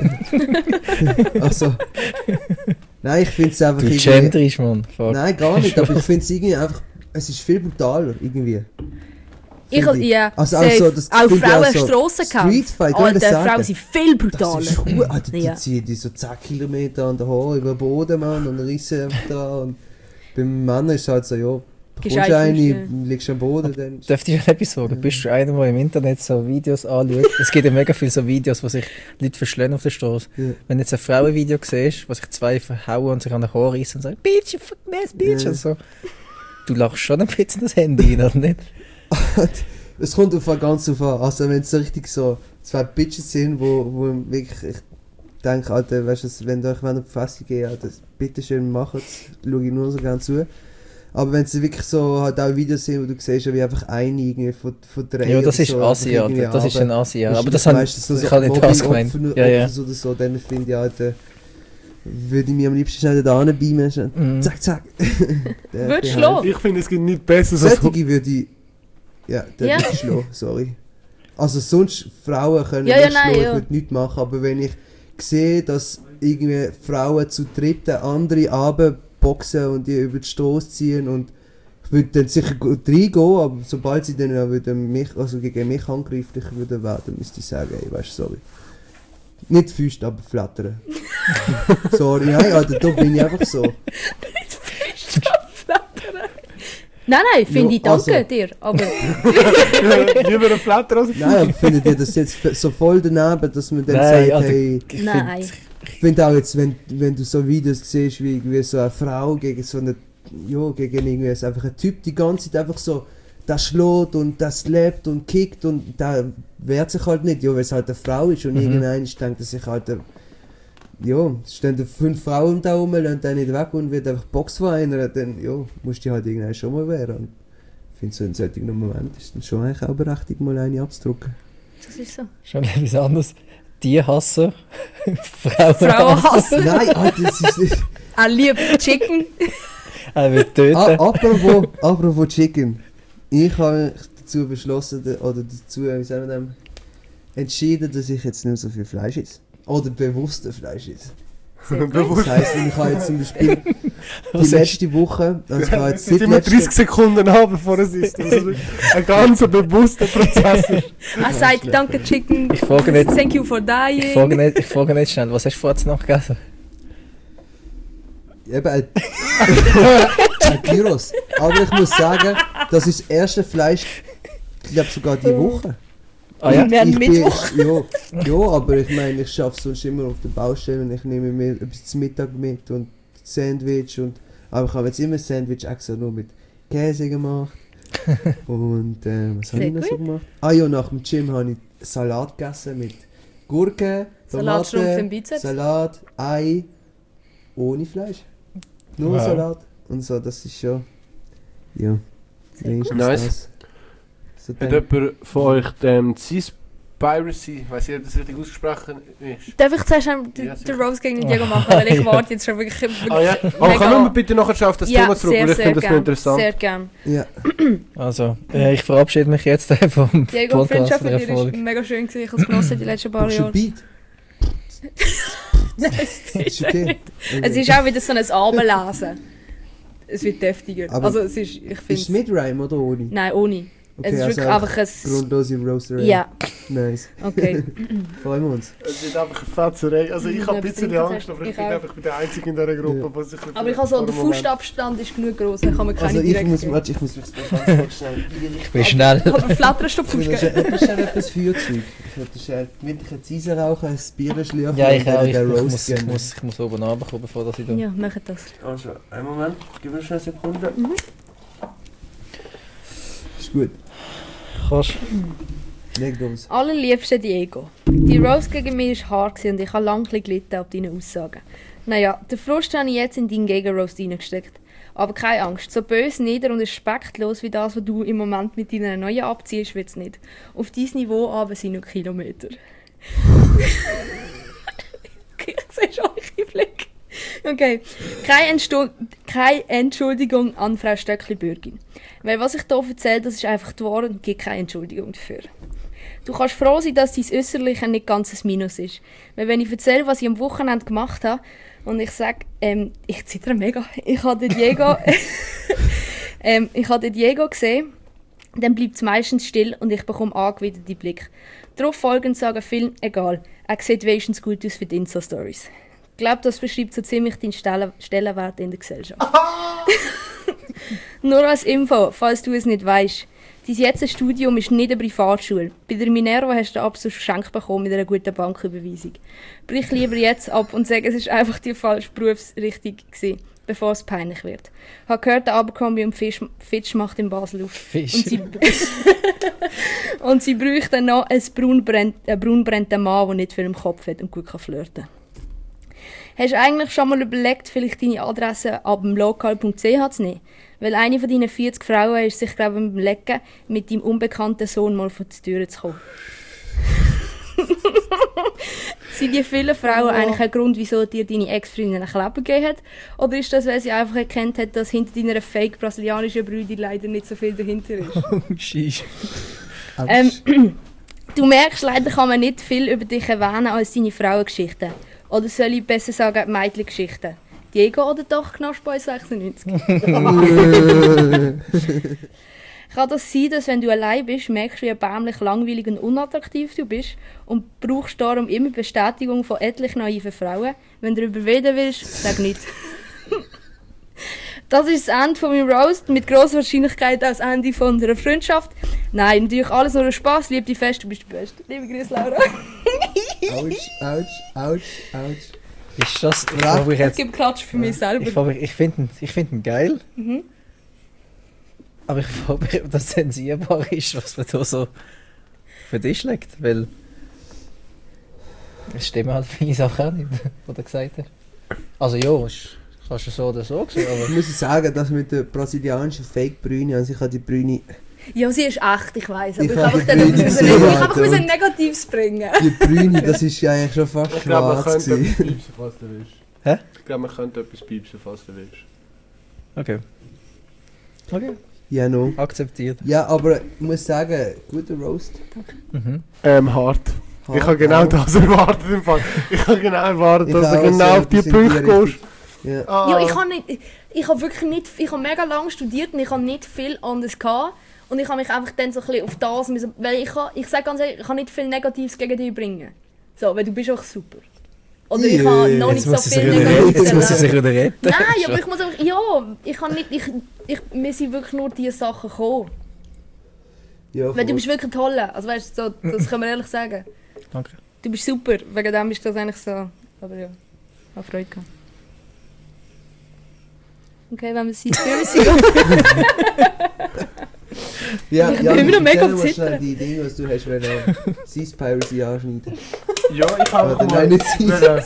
Also. Nein, ich finde es einfach Du irgendwie... genderisch, Mann. Fuck. Nein, gar nicht, aber ich finde es irgendwie einfach... Es ist viel brutaler, irgendwie. Ich, Finde ja, Also auch safe. so, das auch finde ich Frauen auch so Strassenkampf. Streetfight, soll ich das Alter, Frauen sagen? sind viel Das brutaler. ist cool. Alter, die Ja. ziehen die so zehn Kilometer an der Haare über den Boden, Mann, und rissen einfach dran. Und beim Mann ist es halt so, ja, Gehst kommst einfach eine, nicht, liegst am Boden, dann... Darf ich schon etwas sagen? Bist du einer, der im Internet so Videos anschaut? Es gibt ja mega viele so Videos, wo sich Leute verschlönen auf der Straße. Ja. Wenn du jetzt ein Frauenvideo siehst, wo sich zwei verhauen und sich an den Haaren reissen und sagen, Bitch, you fucking ass bitch, Ja. und so. Du lachst schon ein bisschen das Handy rein, oder nicht? Es kommt auf ganz drauf an. Also wenn es so richtig so zwei Bitches sind, wo, wo wirklich... Ich denke, Alter, weißt du, wenn ihr euch auf die Fresse gehen, Alter, bitteschön macht es, schaue ich nur so gerne zu. Aber wenn es wirklich so halt auch Videos sind, wo du siehst, wie einfach eine irgendwie von, von drei Ja, das oder ist so, Asi, einfach irgendwie Alter. Das ist runter- ein Asi, ja. Weißt du, Aber das habe meistens so, ich habe nicht das gemeint. Mobbing-Opfer- Ja, ja. Opfer oder so, dann finde ich, Alter, würde ich mich am liebsten schnell da hinbeamen, schnell, Mhm. zack, zack. Der- Würdest der du schlagen? Ich finde, es gibt nichts Besseres als... Sättige würde ich... Ja, der Ja. würde ich schlagen, sorry. Also sonst, Frauen können Ja, ja, nicht nein, schlagen, ja. ich würde nichts machen, aber wenn ich sehe, dass irgendwie Frauen zu dritten andere runterboxen und die über die Straße ziehen und ich würde dann sicher gut reingehen, aber sobald sie dann auch wieder mich, also gegen mich angreiflich würden werden, müsste ich sagen, ey, weißt du, sorry. Nicht Füße, aber flattern. Sorry, nein, Alter, da bin ich einfach so. Nein, nein, finde Ja, ich, danke also- dir. Aber Lieber ein Flatter als... Nein, aber findet ihr das jetzt so voll daneben, dass man dann Nein, sagt, Alter. hey, Ich nein. ich finde auch jetzt, wenn, wenn du so Videos siehst, wie, wie so eine Frau gegen so eine, ja, gegen irgendwie so einfach ein Typ die ganze Zeit einfach so, das schlägt und das lebt und kickt und der wehrt sich halt nicht, ja, weil es halt eine Frau ist und Mhm. irgendeiner denkt er sich halt, äh, ja, es stehen da fünf Frauen da rum, lassen den nicht weg und wird einfach Box von einer, dann ja, musst du dich halt irgendwann schon mal wehren. Und ich finde, so in solchen Momenten ist dann schon eigentlich auch berechtigt, mal eine abzudrücken. Das ist so. Schon etwas anderes. Die hassen, Frauen, Frauen hassen. Nein, Alter, das ist nicht... Er liebt Chicken. Er wird töten. Ah, apropos, apropos Chicken. Ich habe mich dazu beschlossen, oder dazu, wie sagen wir dem, entschieden, dass ich jetzt nicht mehr so viel Fleisch esse. Oder bewusster Fleisch esse. Das heisst, ich habe jetzt zum Beispiel die letzte Woche, also ich habe jetzt Es sind immer dreißig Sekunden an, bevor es ist. Also ein ganz bewusster Prozess ist. Er sagt, danke Chicken, Ich frage nicht, thank you for dying. ich frage nicht, ich frage nicht schnell, was hast du vorhin noch gegessen? Eben ein, ein Gyros. Aber ich muss sagen, das ist das erste Fleisch, ich glaube sogar die Woche. Ah ja? Wir haben Ich bin, Mittwoch. ja, ja, aber ich meine, ich arbeite sonst immer auf der Baustelle und ich nehme mir etwas zum Mittag mit und Sandwich und, aber ich habe jetzt immer ein Sandwich extra nur mit Käse gemacht. Und äh, was habe Sehr ich noch so gut. gemacht? Ah ja, nach dem Gym habe ich Salat gegessen mit Gurke, Salatschrumpf im Tomate, Bizeps. Salat, Ei, ohne Fleisch. Nur Wow. Salat und so, das ist schon, ja, wenigstens Nice. das. So Hat dann- jemand von euch den Seaspiracy, weiss ich, ob das richtig ausgesprochen ist? Darf ich zuerst den, Ja, den sicher. Rose gegen Diego machen, weil ich warte jetzt schon wirklich... wirklich Ah ja, aber können wir bitte nachher schon auf das ja, Thema zurück, sehr, weil ich sehr finde das noch gern, interessant. sehr gern. Ja, Also, äh, ich verabschiede mich jetzt äh, vom Diego, Podcast Freundschaft der mit dir war Folge. mega schön gewesen. Ich habe es genossen die letzten paar brauchst du ein Jahre. Beat? Nein, Ist okay. es ist auch wieder so ein Abenlesen. Es wird deftiger. Aber also es ist, ich Ist es finde... mit Rhyme oder ohne? Nein, ohne. Okay, es ist also wirklich einfach ein... Grundlose Roasterei. Ja, Nice. okay. Freuen wir uns. Es wird einfach eine Fetzerei. Also ich Ich habe ein muss bisschen etwas Angst, aber ich ich bin auch. einfach der Einzige in dieser Gruppe, Ja. der sich... Aber ich habe so, der Fußabstand ist genug groß, dann kann man keine Also ich direkt muss, geben. warte, ich muss mich ganz kurz schnell... Ich bin schnell. Aber flatterst du die Fuß, Du hast gell? etwas schnell etwas Feuerzeug. Ich würde schnell gemütlich eine Ziese rauchen, ein Bier schlürfen Ja, ich und auch. dann Ich, den ich, Roast muss, ich, gönnen. muss, ich muss oben runterkommen, bevor das ich da... Ja, mach das. Also, einen Moment, gib mir schnell eine Sekunde. Mhm. Ist gut. Kannst. Leg los. Allerliebster Diego. Die Rose gegen mich war hart und ich habe lange gelitten ab deinen Aussagen. Naja, den Frust habe ich jetzt in deinen Gegenroast reingesteckt. Aber keine Angst, so böse, nieder und respektlos wie das, was du im Moment mit deiner neuen abziehst, wird es nicht. Auf dieses Niveau aber sind noch Kilometer. Okay, ich sehe schon eure Blick. Okay, keine, Entstu- keine Entschuldigung an Frau Stöckli-Bürgin. Weil was ich hier erzähle, das ist einfach die Wahrheit und gibt keine Entschuldigung dafür. Du kannst froh sein, dass dein Äußerliche nicht ganz ein Minus ist. Weil wenn ich erzähle, was ich am Wochenende gemacht habe, und ich sage, ähm, ich zittere mega, ich habe den Diego, ähm, ich habe den Diego gesehen, dann bleibt es meistens still und ich bekomme angewiderte Blick. Darauf folgend sagen viele, egal, er sieht wenigstens gut aus für die Insta-Stories. Ich glaube, das beschreibt so ziemlich deinen Stellen- Stellenwert in der Gesellschaft. Nur als Info, falls du es nicht weißt. Dein jetziges Studium ist nicht eine Privatschule. Bei der Minerva hast du absolut geschenkt bekommen mit einer guten Banküberweisung. Brich lieber jetzt ab und sag, es war einfach die falsche Berufsrichtung gewesen, bevor es peinlich wird. Ich habe gehört, der Abercrombie und Fisch, Fitch macht in Basel auf. Fisch. Und sie, und sie bräuchten noch einen braunbrennt- einen braunbrennten Mann, der nicht viel im Kopf hat und gut kann flirten kann. Hast du eigentlich schon mal überlegt, vielleicht deine Adresse ab dem lokal punkt c h zu nehmen? Weil eine von deinen vierzig Frauen ist sich, glaube ich, beim Lecken mit deinem unbekannten Sohn mal vor die Tür zu kommen. Sind die vielen Frauen eigentlich ein Grund, wieso dir deine Ex-Freundin einen Kleber gegeben hat? Oder ist das, weil sie einfach erkannt hat, dass hinter deiner fake brasilianischen Brüde leider nicht so viel dahinter ist? Oh, sheesh. Ähm, du merkst, leider kann man nicht viel über dich erwähnen als deine Frauengeschichten. Oder soll ich besser sagen, Mädchengeschichten? Diego oder doch Knaschboy sechsundneunzig? Kann das sein, dass wenn du allein bist, merkst du, wie erbärmlich langweilig und unattraktiv du bist und brauchst darum immer Bestätigung von etlichen naiven Frauen? Wenn du darüber reden willst, sag nicht. Das ist das Ende von meinem Roast, mit grosser Wahrscheinlichkeit auch das Ende von einer Freundschaft. Nein, natürlich alles nur ein Spass, lieb dich fest, du bist die Beste. Liebe Grüße, Laura. Autsch, Autsch, Autsch, Autsch. Ist das... Ich Ja. frage mich Es jetzt... gibt Klatsch für mich Ich, selber. frage mich- ich finde ihn, ich find ihn geil. Mhm. Aber ich frage mich, ob das zensierbar ist, was man da so für dich legt. Weil... Das stimmt halt viele Sachen auch nicht, was du gesagt hast. Also ja, ist, kannst du so oder so sehen, aber... Ich muss sagen, dass mit der brasilianischen Fake-Brüne, also ich habe die Brüne... Ja, sie ist echt, ich weiss, aber Ich ich, habe habe die dann Brüne etwas gesehen, müssen- ich habe Alter, etwas und- Negatives bringen. Die Brüne, das ist ja eigentlich schon fast Ich glaube, man schwarz könnte etwas gewesen. piepsen, falls du willst. Hä? Ich glaube, man könnte etwas piepsen, falls du willst. Okay. Okay. Ja, no. Akzeptiert. Ja, aber ich muss sagen, guter Roast. Mhm. Ähm, hart. Ich habe genau Hart, das erwartet im Fall. Ich habe genau erwartet, Ich dass auch, du genau so auf die etwas in Punkte die gehst. Richtung. Ja. Ah. Ja, ich habe nicht, ich, ich habe wirklich nicht, ich habe mega lange studiert und ich habe nicht viel anderes gehabt. Und ich habe mich einfach dann so ein bisschen auf das müssen, weil ich habe, ich sage ganz ehrlich, ich kann nicht viel Negatives gegen dich bringen. So, weil du bist auch super. Oder ich Yeah. habe noch Jetzt nicht so muss sie sich viel wieder retten. Negatives Jetzt muss sie sich erlebt. wieder retten. Nein, aber ich muss einfach, ja, ich kann nicht, ich, ich, mir sind wirklich nur diese Sachen gekommen. Ja, Weil du voll. bist wirklich toll, also weißt du, so, das können wir ehrlich sagen. Danke. Du bist super, wegen dem ist das eigentlich so, aber ja, ich habe Freude gehabt. Okay, wenn wir Seaspiracy gehen. Ja, Ich ja, bin immer noch mega erzähl mal am schnell Zittern. die Dinge, was du hast, wenn du Seaspiracy anschneiden. Ja, ich habe Oder nein, nicht Seaspiracy.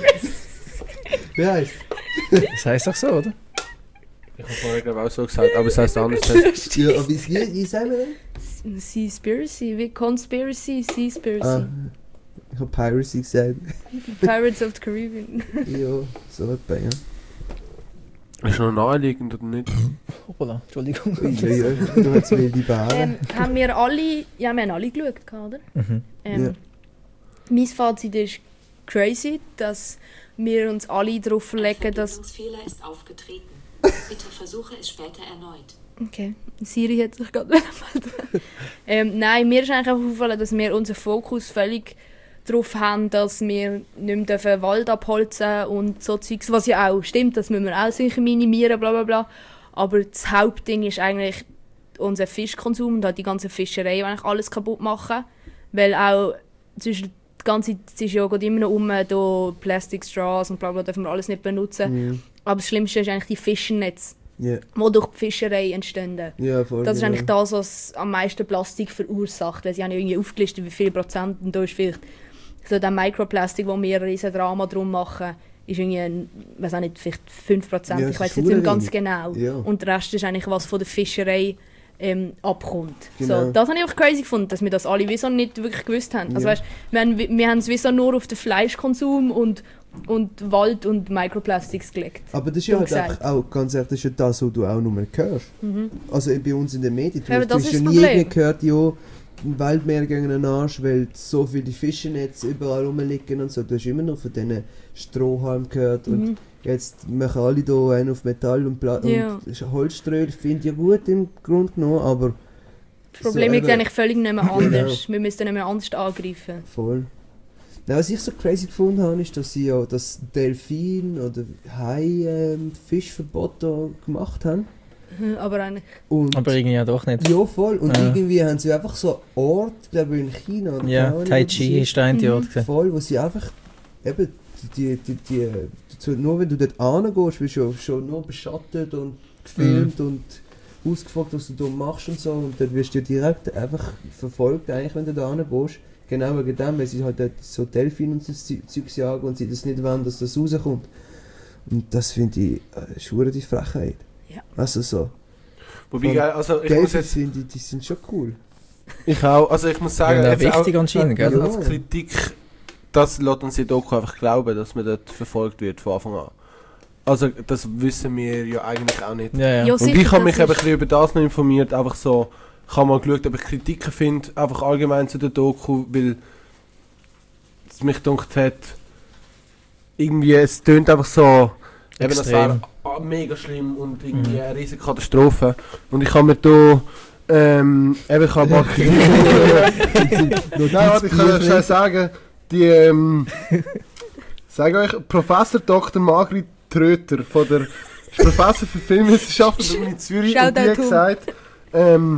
Wie heisst Das heisst doch so, oder? Ich habe vorher glaube ich auch so gesagt, aber es heisst anders. Es heisst- Ja, aber wie, wie, wie sagen wir denn? Seaspiracy, wie Conspiracy, Seaspiracy. Ah, ich habe Piracy gesagt. Pirates of the Caribbean. Ja, so etwa, ja. Ist noch naheliegend oder nicht? Hoppala, Entschuldigung. Ja, ja, du hast wilde Bären. ähm, haben wir alle, ja wir haben alle geschaut, oder? Mhm. Ähm, Ja. Mein Fazit ist crazy, dass wir uns alle darauf verlegen, Ein dass... Verbindungsfehler ist aufgetreten. Bitte versuche es später erneut. Okay, Siri hat sich gerade melden. ähm, Nein, mir ist eigentlich einfach aufgefallen, dass wir unseren Fokus völlig darauf haben, dass wir nicht mehr den Wald abholzen und so Zeugs, was ja auch stimmt, das müssen wir auch sicher minimieren, bla bla bla. Aber das Hauptding ist eigentlich unser Fischkonsum und halt die ganze Fischerei, die eigentlich alles kaputt machen. Weil auch zwischen die ganze Zeit ist ja gerade immer noch um, da Plastic Straws und bla bla, dürfen wir alles nicht benutzen. Mhm. Aber das Schlimmste ist eigentlich die Fischernetze, Ja, die durch die Fischerei entstehen. ja, voll. Das ist genau. eigentlich das, was am meisten Plastik verursacht. Weil sie haben ja irgendwie aufgelistet, wie viel Prozent. Und da ist vielleicht so der Mikroplastik, wo wir ein riesen Drama drum machen, ist irgendwie, ein, weiß auch nicht, vielleicht fünf Prozent. Ja, ich es weiß ist jetzt nicht verdammt ganz genau. Ja. Und der Rest ist eigentlich, was von der Fischerei ähm, abkommt. Genau. So, das habe ich auch crazy gefunden, dass wir das alle wieso nicht wirklich gewusst haben. Also Ja. weißt, wir haben wir haben es wieso nur auf den Fleischkonsum und, und Wald und Mikroplastics gelegt. Aber das ist ja Dumm halt gesagt. einfach auch, ganz ehrlich, das ist ja das, was du auch nur hörst. Mhm. Also bei uns in den Medien. Du, Ja, aber du das hast ist ja das nie Problem. irgendwie gehört, ja, ein Waldmeer gegen den Arsch, weil so viele Fischernetze überall rumliegen und so. Du hast immer noch von diesen Strohhalmen gehört und Mhm. jetzt machen alle da einen auf Metall und, Pla Ja. und Holzströhl. Ich finde ja gut im Grunde genommen, aber Das Problem so liegt eben- eigentlich völlig nicht mehr anders. Wir müssen nicht mehr anders angreifen. voll. Nein, was ich so crazy gefunden habe, ist, dass sie ja das Delfin- oder Hai-Fischverbot da gemacht haben. Mhm, Aber eigentlich... Und Aber irgendwie ja doch nicht. ja, voll. Und Ja. irgendwie haben sie einfach so einen Ort, glaube ich, in China. oder keine Ja, Ahnung, Tai wo das Chi ist. ist der eine Mhm. Ort gewesen. Voll, wo sie einfach eben die, die, die, die nur wenn du dort hingehst, wirst du ja schon nur beschattet und gefilmt Mhm. und ausgefragt, was du da machst und so. Und dann wirst du ja direkt einfach verfolgt, eigentlich, wenn du da hingehst. Genau wegen dem, weil sie halt dort so Delfine und so Zeu- Zeugs jagen und sie das nicht wollen, dass das rauskommt. Und das finde ich äh, ist verdammt die Frechheit. Ja. Also so. Wobei, Von gell, also ich muss Delfine jetzt, finde ich, die sind schon cool. ich auch, also ich muss sagen, Ja, jetzt wichtig auch, anscheinend, gell? also Ja. als Kritik, das lässt uns in Doku einfach glauben, dass man dort verfolgt wird von Anfang an. Also das wissen wir ja eigentlich auch nicht. Ja, ja. Ja, Und sicher, ich habe das mich eben ein ist- bisschen über das noch informiert, einfach so, ich habe mal geschaut, ob ich Kritiken finde, einfach allgemein zu der Doku, weil es mich gedacht hat, irgendwie, es tönt einfach so, eben das Extrem. wäre ah, mega schlimm und irgendwie Mhm. eine riesige Katastrophe. Und ich habe mir da, ähm, eben, ich habe ein paar Kritiken. Nein, warte, ich kann euch schnell sagen, die, ähm, sage euch, Professor Doktor Margrit Tröter von der ist Professor für Filmwissenschaft an der Uni Zürich und die Shoutout hat to. gesagt, ähm,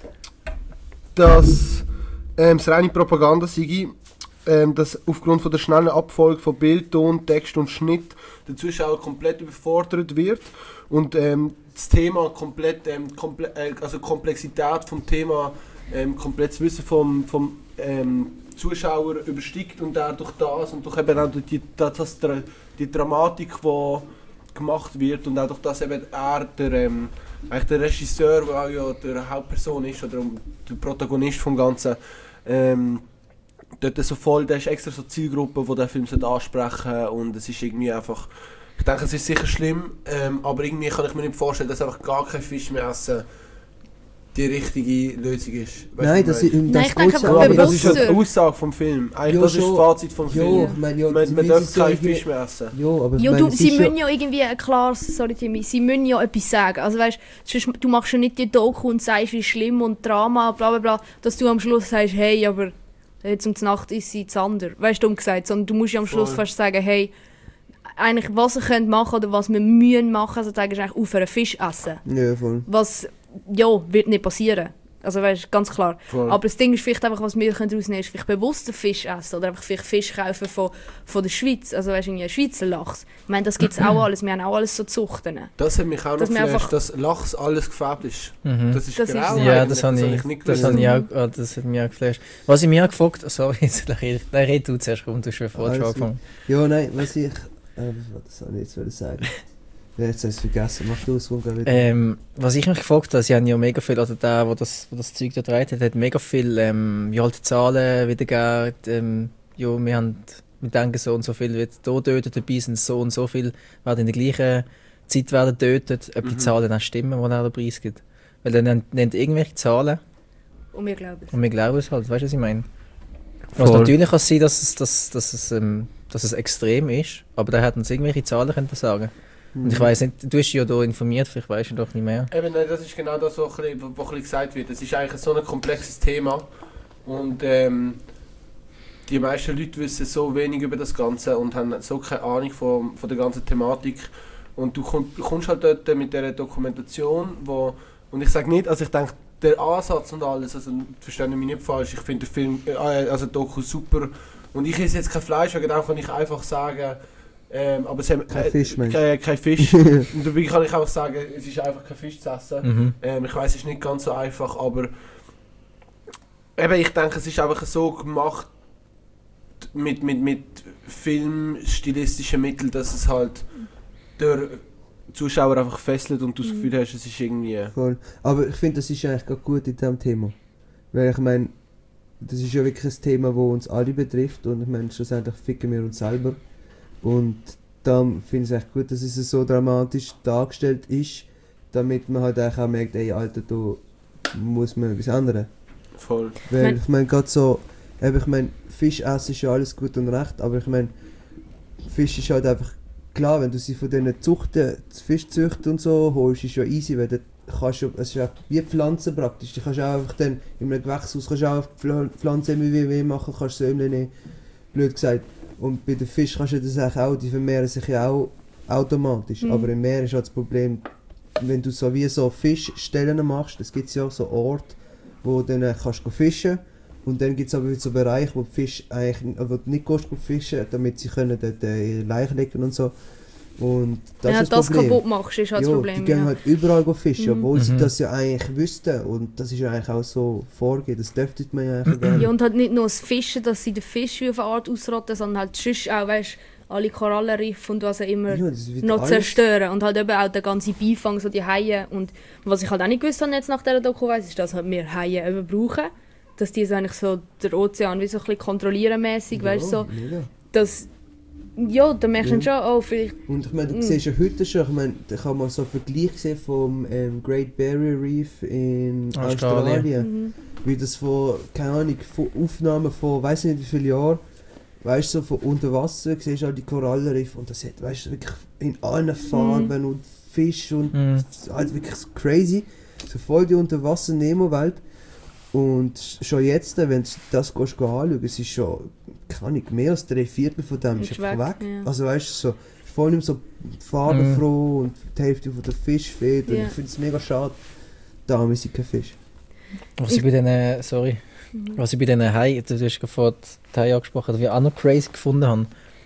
dass ähm, es reine Propaganda sei, ähm, dass aufgrund von der schnellen Abfolge von Bild, Ton, Text und Schnitt der Zuschauer komplett überfordert wird und ähm, das Thema komplett, ähm, komple äh, also Komplexität vom Thema, ähm, komplettes Wissen vom, vom ähm, Zuschauer übersteigt und auch durch das und durch eben auch durch die, das, das, die Dramatik, die gemacht wird und auch durch das eben er, der, ähm, eigentlich der Regisseur, der auch ja der Hauptperson ist oder der Protagonist vom Ganzen, ähm, dort so voll, der ist extra so Zielgruppe, die den Film ansprechen und es ist irgendwie einfach, ich denke, es ist sicher schlimm, ähm, aber irgendwie kann ich mir nicht vorstellen, dass einfach gar kein Fisch mehr essen die richtige Lösung ist. Weißt Nein, du, das, was ich ist, meine? das Nein, ich denke geht's einfach ja, aber das ist bewusster. ja die Aussage vom Film. Eigentlich, Ja, das ist das schon. Fazit vom Ja, Film. ich meine, ja, man die man müssen darf so keinen irgendwie- Fisch mehr essen. Ja, aber ich Ja, meine, du, es sie ist ja- müssen ja irgendwie ein klares, sorry Timmy, sie müssen ja etwas sagen. Also weißt, sonst, du machst ja nicht die Doku und sagst, wie schlimm und Drama, bla bla bla, dass du am Schluss sagst, hey, aber jetzt um die Nacht ist sie Zander. Weißt du, dumm gesagt, sondern du musst ja am Schluss Voll. fast sagen, hey, eigentlich was ihr könnt machen oder was wir müssen machen, also sagen, ist eigentlich aufhören Fisch essen. Ja, voll. Was, ja, wird nicht passieren. Also weißt, ganz klar. Voll. Aber das Ding ist vielleicht einfach, was wir daraus nehmen können, ist vielleicht bewusster Fisch essen oder einfach vielleicht Fisch kaufen von, von der Schweiz, also weißt du, irgendwie Schweizer Lachs. Ich meine, das gibt es auch alles, wir haben auch alles so Zuchten. Das hat mich auch noch Dass wir geflasht, einfach- dass Lachs alles gefärbt ist. Mhm. Das ist Das ist- grau Ja, eigentlich, das habe ich, ich nicht das gewusst. habe ich auch, ah, das hat mich auch geflasht. Was ich mich auch gefragt habe, sorry, jetzt red, nein, red du zuerst, komm, du hast schon vorher schon Alles angefangen. Ja, nein, was ich... Äh, was soll ich jetzt wollen sagen? Ja, jetzt habe ich es vergessen. Mach du es runter wieder. Ähm, was ich mich gefragt habe, sie haben ja mega viel, oder der, der das, wo das Zeug da dreht hat, hat mega viel, ähm, ja, halt Zahlen wiedergegeben, ähm, ja, wir haben, wir denken so und so viel wird hier tötet, dabei sind so und so viel, werden in der gleichen Zeit werden tötet, ob die Mhm. Zahlen auch stimmen, die er den Preis gibt. Weil er nennt, nennt irgendwelche Zahlen Und wir glauben es. und wir glauben es halt, weißt du, was ich meine? Was Voll. natürlich kann sein, dass es, dass, dass es, ähm, dass es extrem ist, aber da hätten uns irgendwelche Zahlen können sagen. Und ich weiss nicht, du hast dich ja da informiert, vielleicht weisst du doch nicht mehr. Eben, nein, das ist genau das, was ein bisschen, was ein bisschen gesagt wird. Es ist eigentlich so ein komplexes Thema und ähm, die meisten Leute wissen so wenig über das Ganze und haben so keine Ahnung von, von der ganzen Thematik. Und du komm, kommst halt dort mit dieser Dokumentation, wo, und ich sage nicht, also ich denke, der Ansatz und alles, also verstehe mich nicht falsch, ich finde den Film, äh, also die Doku super und ich esse jetzt kein Fleisch, wegen dem kann ich einfach sagen, ähm, aber es haben, Kein Fisch, meinst du? kein, kein Fisch. Und dabei kann ich einfach sagen, es ist einfach kein Fisch zu essen. Mhm. Ähm, ich weiß, es ist nicht ganz so einfach, aber eben, ich denke, es ist einfach so gemacht mit, mit, mit filmstilistischen Mitteln, dass es halt der Zuschauer einfach fesselt und du das Gefühl hast, es ist irgendwie... Voll. Aber ich finde, das ist eigentlich gerade gut in diesem Thema. Weil ich meine, das ist ja wirklich ein Thema, das uns alle betrifft und ich meine, schlussendlich ficken wir uns selber. Und dann finde ich es echt gut, dass es so dramatisch dargestellt ist, damit man halt eigentlich auch merkt, ey Alter, da muss man etwas ändern. Voll. Weil Nein. ich meine, gerade so, eben, ich meine, Fisch essen ist ja alles gut und recht, aber ich meine, Fisch ist halt einfach, klar, wenn du sie von diesen Zuchten, Fischzüchten und so holst, ist ja easy, weil dort kannst du, es ist ja wie Pflanzen praktisch, du kannst auch einfach dann, in einem Gewächshaus kannst du auch Pfl- Pflanzen wie wie machen, kannst du Säumchen nehmen, blöd gesagt. Und bei den Fischen kannst du das eigentlich auch, die vermehren sich ja auch automatisch, Mhm. aber im Meer ist halt das Problem, wenn du so wie so Fischstellen machst, es gibt ja auch so Orte, wo du dann äh, kannst du fischen und dann gibt es aber wieder so Bereiche, wo die Fische eigentlich, äh, wo du nicht gehst, fischen, damit sie können dort äh, ihre Leichen legen und so. Und das Wenn du ist das das Problem. kaputt machst, ist halt das Ja, Problem. die gehen Ja. halt überall go fischen, Mhm. obwohl sie Mhm. das ja eigentlich wüssten und das ist ja eigentlich auch so vorgehen, das dürfte man ja eigentlich gerne. Ja, und halt nicht nur das Fischen, dass sie den Fisch wie auf eine Art ausrotten, sondern halt sonst auch, weißt, alle Korallenriffe und was auch immer Ja, das wird noch alles- zerstören. Und halt eben auch der ganze Beifang, so die Haie. Und was ich halt auch nicht gewusst habe jetzt nach dieser Doku weiss, ist, dass halt wir Haie eben brauchen. Dass die so eigentlich so den Ozean wie so ein bisschen kontrollieren mäßig, weißt du, so. mega. Dass, ja, da merkst du Ja. schon, oh, vielleicht... Und ich meine, du Mm. siehst ja heute schon, ich meine, da kann man so einen Vergleich sehen vom ähm, Great Barrier Reef in Australien. Australien. Mhm. Wie das von, keine Ahnung, von Aufnahmen von, weiß nicht wie viele Jahren, weißt du, so von unter Wasser, siehst du auch die Korallenriffe und das hat, weißt du, wirklich in allen Farben und Fisch und Mhm. also wirklich so crazy. So voll die Unterwasser-Nemo-Welt. Und schon jetzt, wenn du das gehst, gehst anschauen, es ist schon, keine Ahnung, mehr als drei Viertel von dem ist Ist einfach weg. weg, ja. Also weißt du, so, voll nicht mehr so farbenfroh und die Hälfte von der Fisch fehlt. Und Ja. ich finde es mega schade. Da haben wir kein Fisch. Was ich bei diesen, sorry, was ich bei diesen Haien, du hast gerade vorhin die Haie angesprochen, was ich auch noch crazy gefunden habe.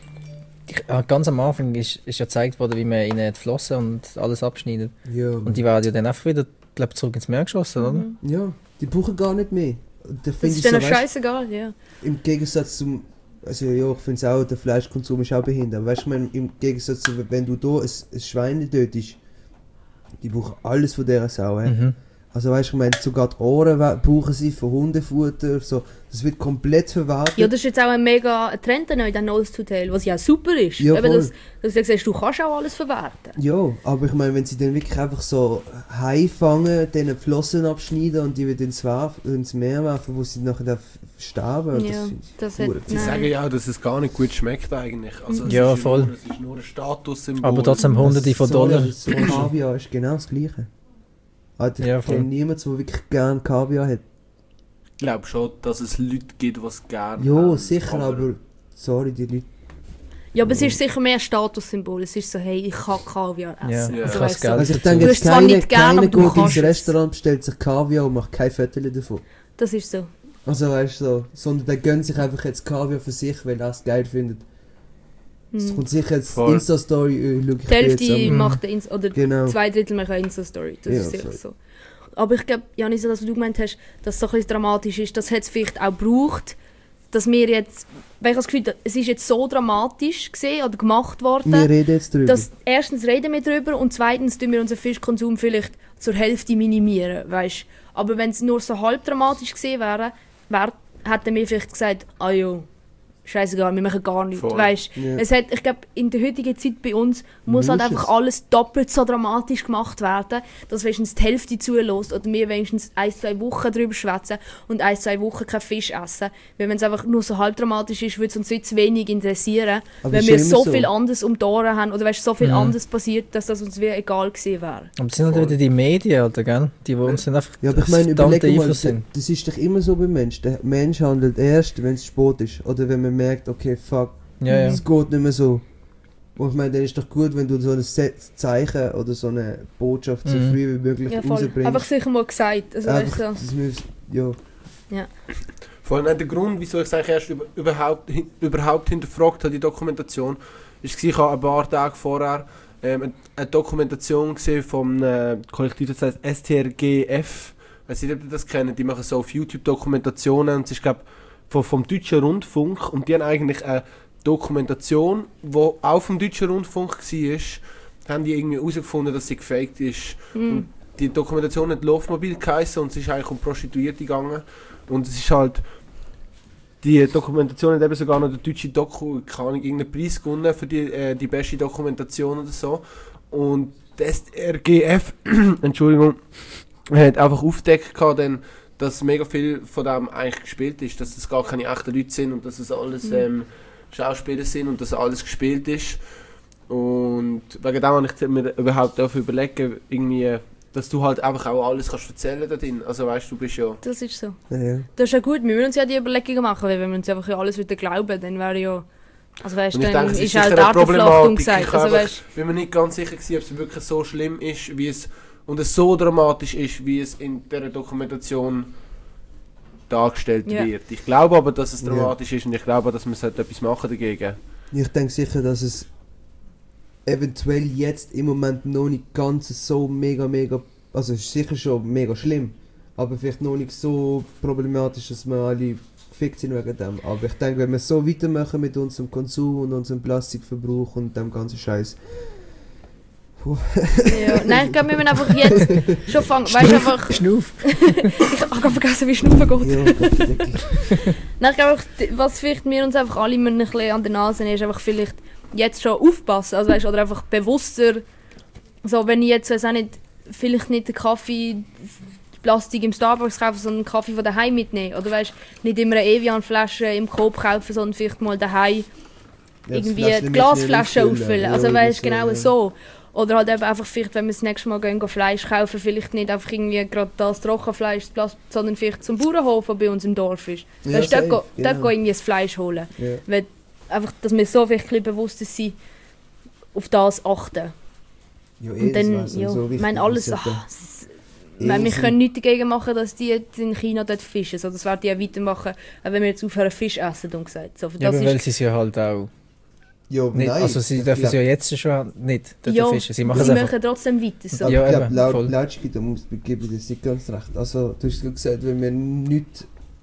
Ich, äh, ganz am Anfang ist, ist ja gezeigt worden, wie man ihnen die Flossen und alles abschneidet. Ja, Und die werden ja dann einfach wieder, glaube zurück ins Meer geschossen, oder? Mhm. ja, die brauchen gar nicht mehr. Da Das find ist ich dann so, auch weißt, scheißegal, ja. im Gegensatz zum, also ja, ich finde es auch, der Fleischkonsum ist auch behindert. Aber weißt du, ich meine, im Gegensatz zu, wenn du da ein, ein Schwein tötest, die brauchen alles von dieser Sau. He? Mhm. Also weißt du, ich meine, sogar die Ohren we- brauchen sie für Hundefutter, so. Das wird komplett verwertet. Ja, das ist jetzt auch ein mega Trend in den Nose to Tail, was ja super ist. Ja, Eben, voll. dass, dass du sagst, du kannst auch alles verwerten. Ja, aber ich meine, wenn sie dann wirklich einfach so Hai fangen, denen die Flossen abschneiden und die wieder ins, Werf, ins Meer werfen, wo sie nachher dann sterben, Ja, das finde ich das hat- verdammt. Sie Nein. sagen ja auch, dass es gar nicht gut schmeckt eigentlich. Also es Ja, ist voll. Nur, es ist nur ein Statussymbol. Aber trotzdem hunderte von So, Dollar. So Kaviar ist genau das Gleiche. Alter, ich Ja, voll. kenne niemanden, der wirklich gerne Kaviar hat. Ich glaube schon, dass es Leute gibt, die es gerne Ja, haben. sicher, aber sorry, die Leute. Ja, aber es ist sicher mehr ein Statussymbol. Es ist so, hey, ich kann Kaviar essen. Ja, Ja. ich Also, kann das weißt du, Geld Also ich dazu. denke Du jetzt, hast zwar keiner, nicht gern, keiner aber du geht ins kannst es. Restaurant, bestellt sich Kaviar und macht kein Foto davon. das ist so. Also weißt du, so, sondern der gönnt sich einfach jetzt Kaviar für sich, weil er es geil findet. Es Hm. kommt sicher jetzt Voll. Insta-Story, äh, schau ich Die Hälfte jetzt an. macht eine Insta- oder Genau. zwei Drittel machen eine Insta-Story. Das Ja, ist sicher voll. so. Aber ich glaube, Janis, das, was du gemeint hast, dass es so ein bisschen dramatisch ist, das hat es vielleicht auch gebraucht, dass wir jetzt, weil ich habe das Gefühl, es ist jetzt so dramatisch gesehen oder gemacht worden, Wir reden jetzt drüber. dass erstens reden wir darüber und zweitens tun wir unseren Fischkonsum vielleicht zur Hälfte minimieren, weißt? Aber wenn es nur so halb dramatisch gesehen wäre, wär, hätten wir vielleicht gesagt, ah ja, scheißegal, wir machen gar nichts, Voll. weißt? Ja. Es hat, ich glaube, in der heutigen Zeit bei uns muss halt Muss einfach es. alles doppelt so dramatisch gemacht werden, dass wenigstens die Hälfte zulässt oder wir wenigstens ein, zwei Wochen drüber schwätzen und ein, zwei Wochen keinen Fisch essen. Weil wenn es einfach nur so halb dramatisch ist, würde es uns jetzt wenig interessieren, Aber wenn ist wir ja immer so so. viel anderes um die Ohren haben oder weißt, so viel Mhm. anderes passiert, dass das uns wie egal gewesen wäre. Aber es sind halt wieder die Medien, oder, gell? Die, die uns dann einfach Ja, aber ich meine, verdammte überleg mal, Einfluss d- sind. das ist doch immer so beim Mensch. Der Mensch handelt erst, wenn es Sport ist. Oder wenn man merkt, okay, fuck, Ja, ja. es geht nicht mehr so. Und ich meine, dann ist doch gut, wenn du so ein Set Zeichen oder so eine Botschaft so Mhm. früh wie möglich Ja, voll. rausbringst. Einfach sicher mal gesagt. Also, Einfach, weißt du, das muss, ja. Vor allem der Grund, wieso ich es eigentlich erst über, überhaupt, hin, überhaupt hinterfragt habe, die Dokumentation, ist, ich habe ein paar Tage vorher ähm, eine, eine Dokumentation gesehen vom äh, Kollektiv, das heißt S T R G F. Ich weiß nicht, ob ihr das kennt, die machen so auf YouTube Dokumentationen und es ist, glaube vom, vom Deutschen Rundfunk und die haben eigentlich eine Dokumentation, die auch vom Deutschen Rundfunk war, haben die irgendwie herausgefunden, dass sie gefaked ist. Und die Dokumentation hat Laufmobil geheißen und es ist eigentlich um Prostituierte gegangen. Und es ist halt, die Dokumentation hat eben sogar noch der deutsche Doku, keine Ahnung, irgendeinen Preis gewonnen für die, äh, die beste Dokumentation oder so. Und das R G F, Entschuldigung, hat einfach aufgedeckt gehabt, denn, dass mega viel von dem eigentlich gespielt ist, dass es gar keine echten Leute sind und dass es alles ähm, Schauspieler sind und dass alles gespielt ist. Und wegen dem habe ich mir überhaupt dafür überlegen, irgendwie, dass du halt einfach auch alles kannst erzählen da drin. Also weißt du, bist ja... das ist so. Ja, ja. Das ist ja gut, wir müssen uns ja die Überlegungen machen, weil wenn wir uns einfach ja alles wieder glauben, dann wäre ja... Also weißt Und du, ich dann denke, es ist ist auch sicher die eine Artenverflachtung Problematik. gesagt. Ich Also einfach- weißt, bin mir nicht ganz sicher gewesen, ob es wirklich so schlimm ist, wie es... Und es so dramatisch ist, wie es in dieser Dokumentation dargestellt Ja. wird. Ich glaube aber, dass es Ja. dramatisch ist und ich glaube, dass man sollte etwas machen dagegen. Ich denke sicher, dass es eventuell jetzt im Moment noch nicht ganz so mega, mega, also es ist sicher schon mega schlimm, aber vielleicht noch nicht so problematisch, dass wir alle gefickt sind wegen dem. Aber ich denke, wenn wir so weitermachen mit unserem Konsum und unserem Plastikverbrauch und dem ganzen Scheiß. ja. Nein, ich glaube, wir müssen einfach jetzt schon fangen. Weißt du, einfach... Schnuff. Ich habe gerade vergessen, wie Schnupfen geht. Ja, Gottverdeckel. Nein, ich glaube, was vielleicht wir uns einfach alle ein bisschen an der Nase nehmen, ist einfach vielleicht jetzt schon aufpassen. Also, weißt, oder einfach bewusster. So, wenn ich jetzt weiss auch nicht, vielleicht nicht den Kaffee Plastik im Starbucks kaufen, sondern einen Kaffee von daheim mitnehmen. Oder weißt, nicht immer eine Evian-Flasche im Coop kaufen, sondern vielleicht mal daheim Ja, das irgendwie Fläschchen die Glasflasche mitnehmen, auffüllen. ja, Also oder weißt so, genau ja. so. Oder halt eben einfach vielleicht, wenn wir das nächste Mal gehen, gehen Fleisch kaufen, vielleicht nicht einfach irgendwie gerade das Trockenfleisch, das Plas- sondern vielleicht zum Bauernhof, der bei uns im Dorf ist. Ja, Weißt, dort, safe, go, dort genau. gehen irgendwie das Fleisch holen. Ja. Weil einfach, dass wir so vielleicht ein bisschen bewusster sind, auf das achten. Ja, eh, Und das dann, wär's ja, so ich wichtig, meine alles, das sollte- ach, s- eh ich meine, wir so- können nichts dagegen machen, dass die jetzt in China dort fischen. So, das werden die auch weitermachen, auch wenn wir jetzt aufhören Fisch essen, dumm gesagt. So, für Ja, das aber weil ist, sie es ja halt auch Ja, nicht, nein, also sie ich dürfen es glaub- ja jetzt schon nicht dort ja, fischen. Sie sie machen es machen einfach. trotzdem weiter. So. Aber Ja, ich glaube, eben, laut voll. Lautstärke, da muss ich gebe dir das nicht ganz recht. Also, du hast gerade gesagt, wenn wir nichts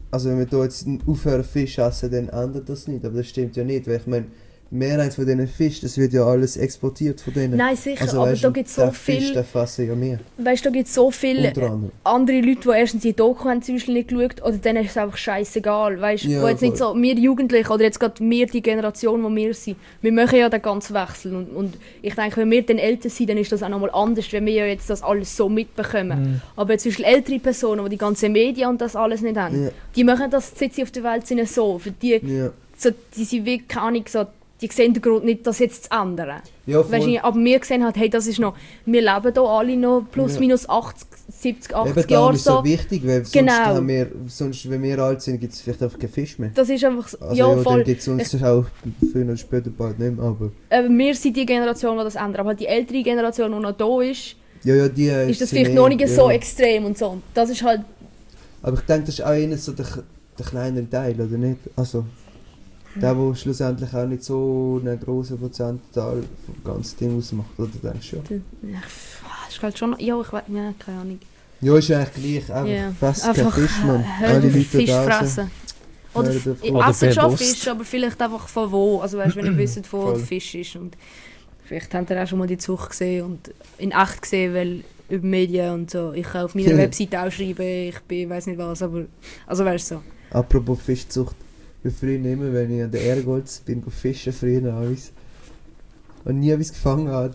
also wenn wir hier jetzt aufhören Fisch essen, dann ändert das nicht. Aber das stimmt ja nicht, weil ich meine, die Mehrheit von diesen Fischen, das wird ja alles exportiert von denen. Nein, sicher, also, aber weißt, da gibt es so der Fisch, viel... den fressen ja mehr. Weißt du, da gibt es so viele Unter anderem. andere Leute, die erstens die Doku haben zum Beispiel nicht geschaut, oder denen ist es einfach scheißegal. Weißt du, Ja, wo jetzt nicht voll. so, wir Jugendliche, oder jetzt gerade wir, die Generation, wo wir sind, wir machen ja den ganzen Wechsel. Und, und ich denke, wenn wir dann älter sind, dann ist das auch nochmal anders, wenn wir ja jetzt das alles so mitbekommen. Mhm. Aber zum Beispiel ältere Personen, die die ganzen Medien und das alles nicht haben, Ja. die machen das, seit sie auf der Welt sind, so. Für die, Ja, so, die sind wirklich, keine Ahnung, so, die sehen den Grund nicht, das jetzt zu ändern. ja voll. Weißt du, aber wir gesehen haben, hey, das ist noch, wir leben hier alle noch plus Ja. minus achtzig, siebzig, achtzig Eben darum Jahre ist es so so. wichtig, weil sonst, Genau. haben wir, sonst wenn wir alt sind, gibt es vielleicht einfach keinen Fisch mehr. Das ist einfach, so- Also, ja ja, dann voll. gibt es uns auch früher oder später bald nicht mehr, aber... Äh, wir sind die Generation, die das ändert. Aber die ältere Generation, die noch da ist, Ja, ja, die äh, ist das sind vielleicht mehr- noch nicht so ja. extrem und so. Und das ist halt, Aber ich denke, das ist auch eher so der, der kleinere Teil, oder nicht? Also, der, der schlussendlich auch nicht so einen grossen Prozentteil vom ganzen Ding ausmacht, oder denkst du ja? ja, pff, das ist halt schon, ja, ich weiß, ja, keine Ahnung. Ja, ist eigentlich gleich, einfach Ja. fress kein Einfach Fisch, Mann. hör Alle auf Leute Fisch da draußen. fressen. Oder, Hör auf- ich Oder esse schon bewusst. Fisch, aber vielleicht einfach von wo. Also weißt, wenn ihr wisst, wo Voll. der Fisch ist. Und vielleicht habt ihr auch schon mal die Zucht gesehen und in echt gesehen, weil über Medien und so. Ich kann auf meiner Webseite auch schreiben, ich bin, weiß nicht was, aber also weißt du so. Apropos Fischzucht. Ich früher immer, wenn ich an der Ergolz bin, go fischen früher alles. Und nie etwas gefangen hat.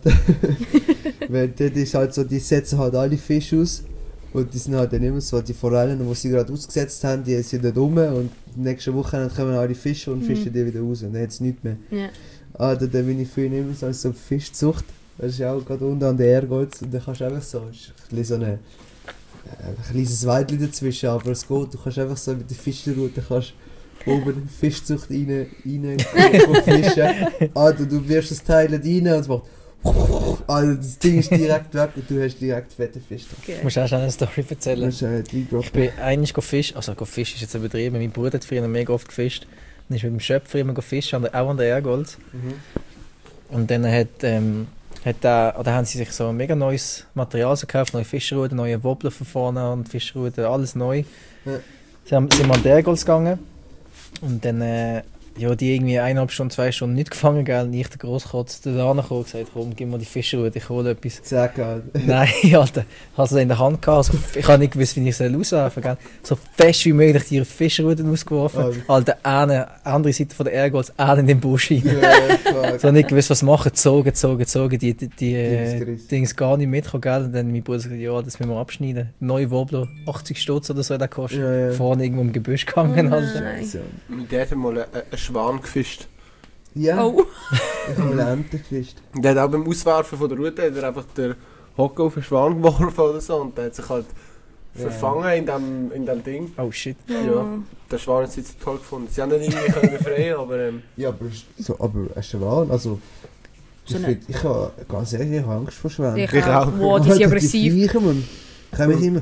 Weil dort ist halt so, die setzen halt alle Fische aus. Und die sind halt dann immer so, die Forellen, die sie gerade ausgesetzt haben, die sind dort rum. Und nächste Woche kommen alle Fische und fischen Mhm. die wieder raus. Und dann hat es nichts mehr. Ja. Ah, da bin ich früher immer so, so Fischzucht. Das ist auch gerade unten an der Ergolz. Und dann kannst du einfach so, es ist ein bisschen so eine, ein kleines Weidchen dazwischen, aber es geht. Du kannst einfach so mit der Fischroute kannst oben in die Fischzucht rein, rein fischen. Alter, du wirfst das Teil rein und es macht Alter, das Ding ist direkt weg und du hast direkt fette Fisch drin. Okay. Ich muss auch schon eine Story erzählen. Das ist äh, die Ich Gruppe. bin einmal gefischt, also gefischt ist jetzt übertrieben, mein Bruder hat früher mega oft gefischt. Dann ist mit dem Schöpfer immer gefischt, auch an der Ergolz. Mhm. Und dann hat, ähm, hat der, oder haben sie sich so ein mega neues Material so gekauft, neue Fischruten, neue Wobbler von vorne und Fischruten, alles neu. Ja. Sie haben, sind wir an der Ergolz gegangen und dann, äh, ja, die irgendwie eineinhalb Stunden, zwei Stunden nicht gefangen, gell, und ich der Grosskotz da angekommen und gesagt, komm, gib mir die Fischrute, ich hole etwas. Zack, Alter. Nein, Alter, ich hatte sie in der Hand gehabt, also, ich habe nicht gewusst, wie ich sie auswerfen soll. So fest wie möglich die Fischruten ausgeworfen. Oh. Alter, eine andere Seite von der Ergolz, eine in den Busch rein. Ja, fuck. So nicht gewusst, was machen, gezogen, gezogen, gezogen, die, die, die Dings äh, gerissen. Dings gar nicht mitkommen, gell? Und dann mein Bruder sagt, ja, das müssen wir abschneiden. Neue Wobbler, achtzig Stutz oder so hat der gekostet. Ja, ja. Vorne irgendwo im Gebüsch gegangen, Oh Alter. nein. Scheiße. Mein Dad hat mal einen, einen Schwan gefischt. Ja, Oh. ich habe eine Ente gefischt. Der hat auch beim Auswerfen von der Route hat er einfach den Hocker auf den Schwan geworfen oder so und der hat sich halt Ja. verfangen in dem, in dem Ding. Oh shit. Ja, der Schwan hat es jetzt toll gefunden. Sie haben ihn irgendwie können befreien, aber ähm, Ja, aber, ist- so, aber ein Schwan, also... So Ich, eine- find, ich habe ganz ehrlich ich habe Angst vor Schwänen. Ich Ich auch. auch. Wow, die sind Alter, aggressiv. Die Viecher, Mann. Kommen immer...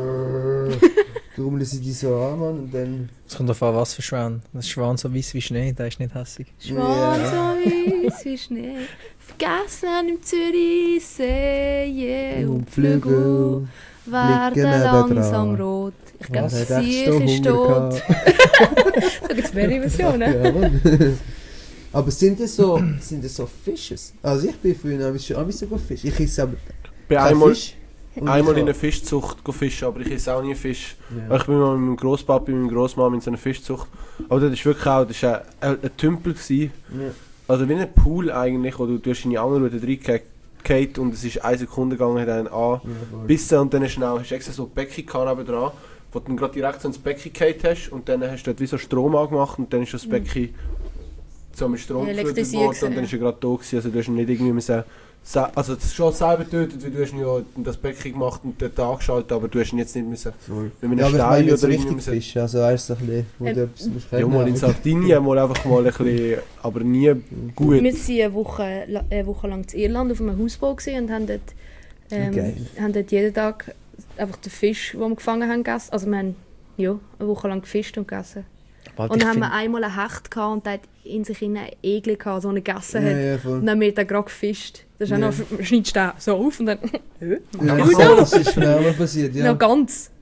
Darum sie die so an, Mann, und dann... Es kommt darauf an, was für Schwan. Ein Schwan so weiß wie Schnee, der ist nicht hässig. Schwan Ja. so weiß wie Schnee, vergessen im Zürichsee, und Flügel werden liegen langsam nebendran. rot. Ich glaube, Was sie hat echt so ist Hunger tot. gehabt? Da gibt es mehrere Versionen. Ja, Mann. Aber sind das so, sind das so Fisches? Also ich bin früher auch schon sogar Fisch. Ich esse aber bin kein einmal, Fisch. und einmal ich in habe- einer Fischzucht go fischen, aber ich esse auch nie Fisch. Ja. Ich bin mal mit meinem Grosspapi und meiner Grossmama in so einer Fischzucht. Aber das war wirklich auch das war ein, ein Tümpel. Gewesen. Ja. Also wie ein Pool eigentlich, wo du durch deine Angelrute reingehst und es ist eine Sekunde gegangen, hat einen an. Ja, voll. Bissen und dann schnell hast du extra so ein Becken gehabt dran, wo du dann gerade direkt so ins Becken gehalten hast und dann hast du dort wie so Strom angemacht und dann ist das Becken so mit Strom gefüllt Elektrisiert worden und dann gewesen, ist er gerade da gewesen. Also du hast ihn nicht irgendwie müssen, se- also das ist schon selber getötet, weil du hast ihn ja das Becken gemacht und dort angeschaltet, aber du hast ihn jetzt nicht müssen Voll. mit einem Ja, aber ich Stein meine jetzt oder richtig irgendwie müssen. Fisch, also weißt du, ein bisschen, wo Ähm, du etwas musst Ja, können, mal in aber- Sardinien, mal einfach mal ein bisschen, aber nie gut. Wir waren eine Woche, la- eine Woche lang in Irland auf einem Hausbau gewesen und haben dort, ähm, Geil. haben dort jeden Tag einfach den Fisch, den wir gefangen haben, gegessen. Also wir haben ja, eine Woche lang gefischt und gegessen. Bald, Und ich dann haben find- wir einmal einen Hecht gehabt und der hat in sich einen Egel gehabt, so einen gegessen Ja, hat. ja, voll. Und dann haben wir den gerade gefischt. Das ist auch Ja. noch, schneidest du den so auf und dann Ja, Wieso? voll, das ist schnell mal passiert, ja. noch ganz.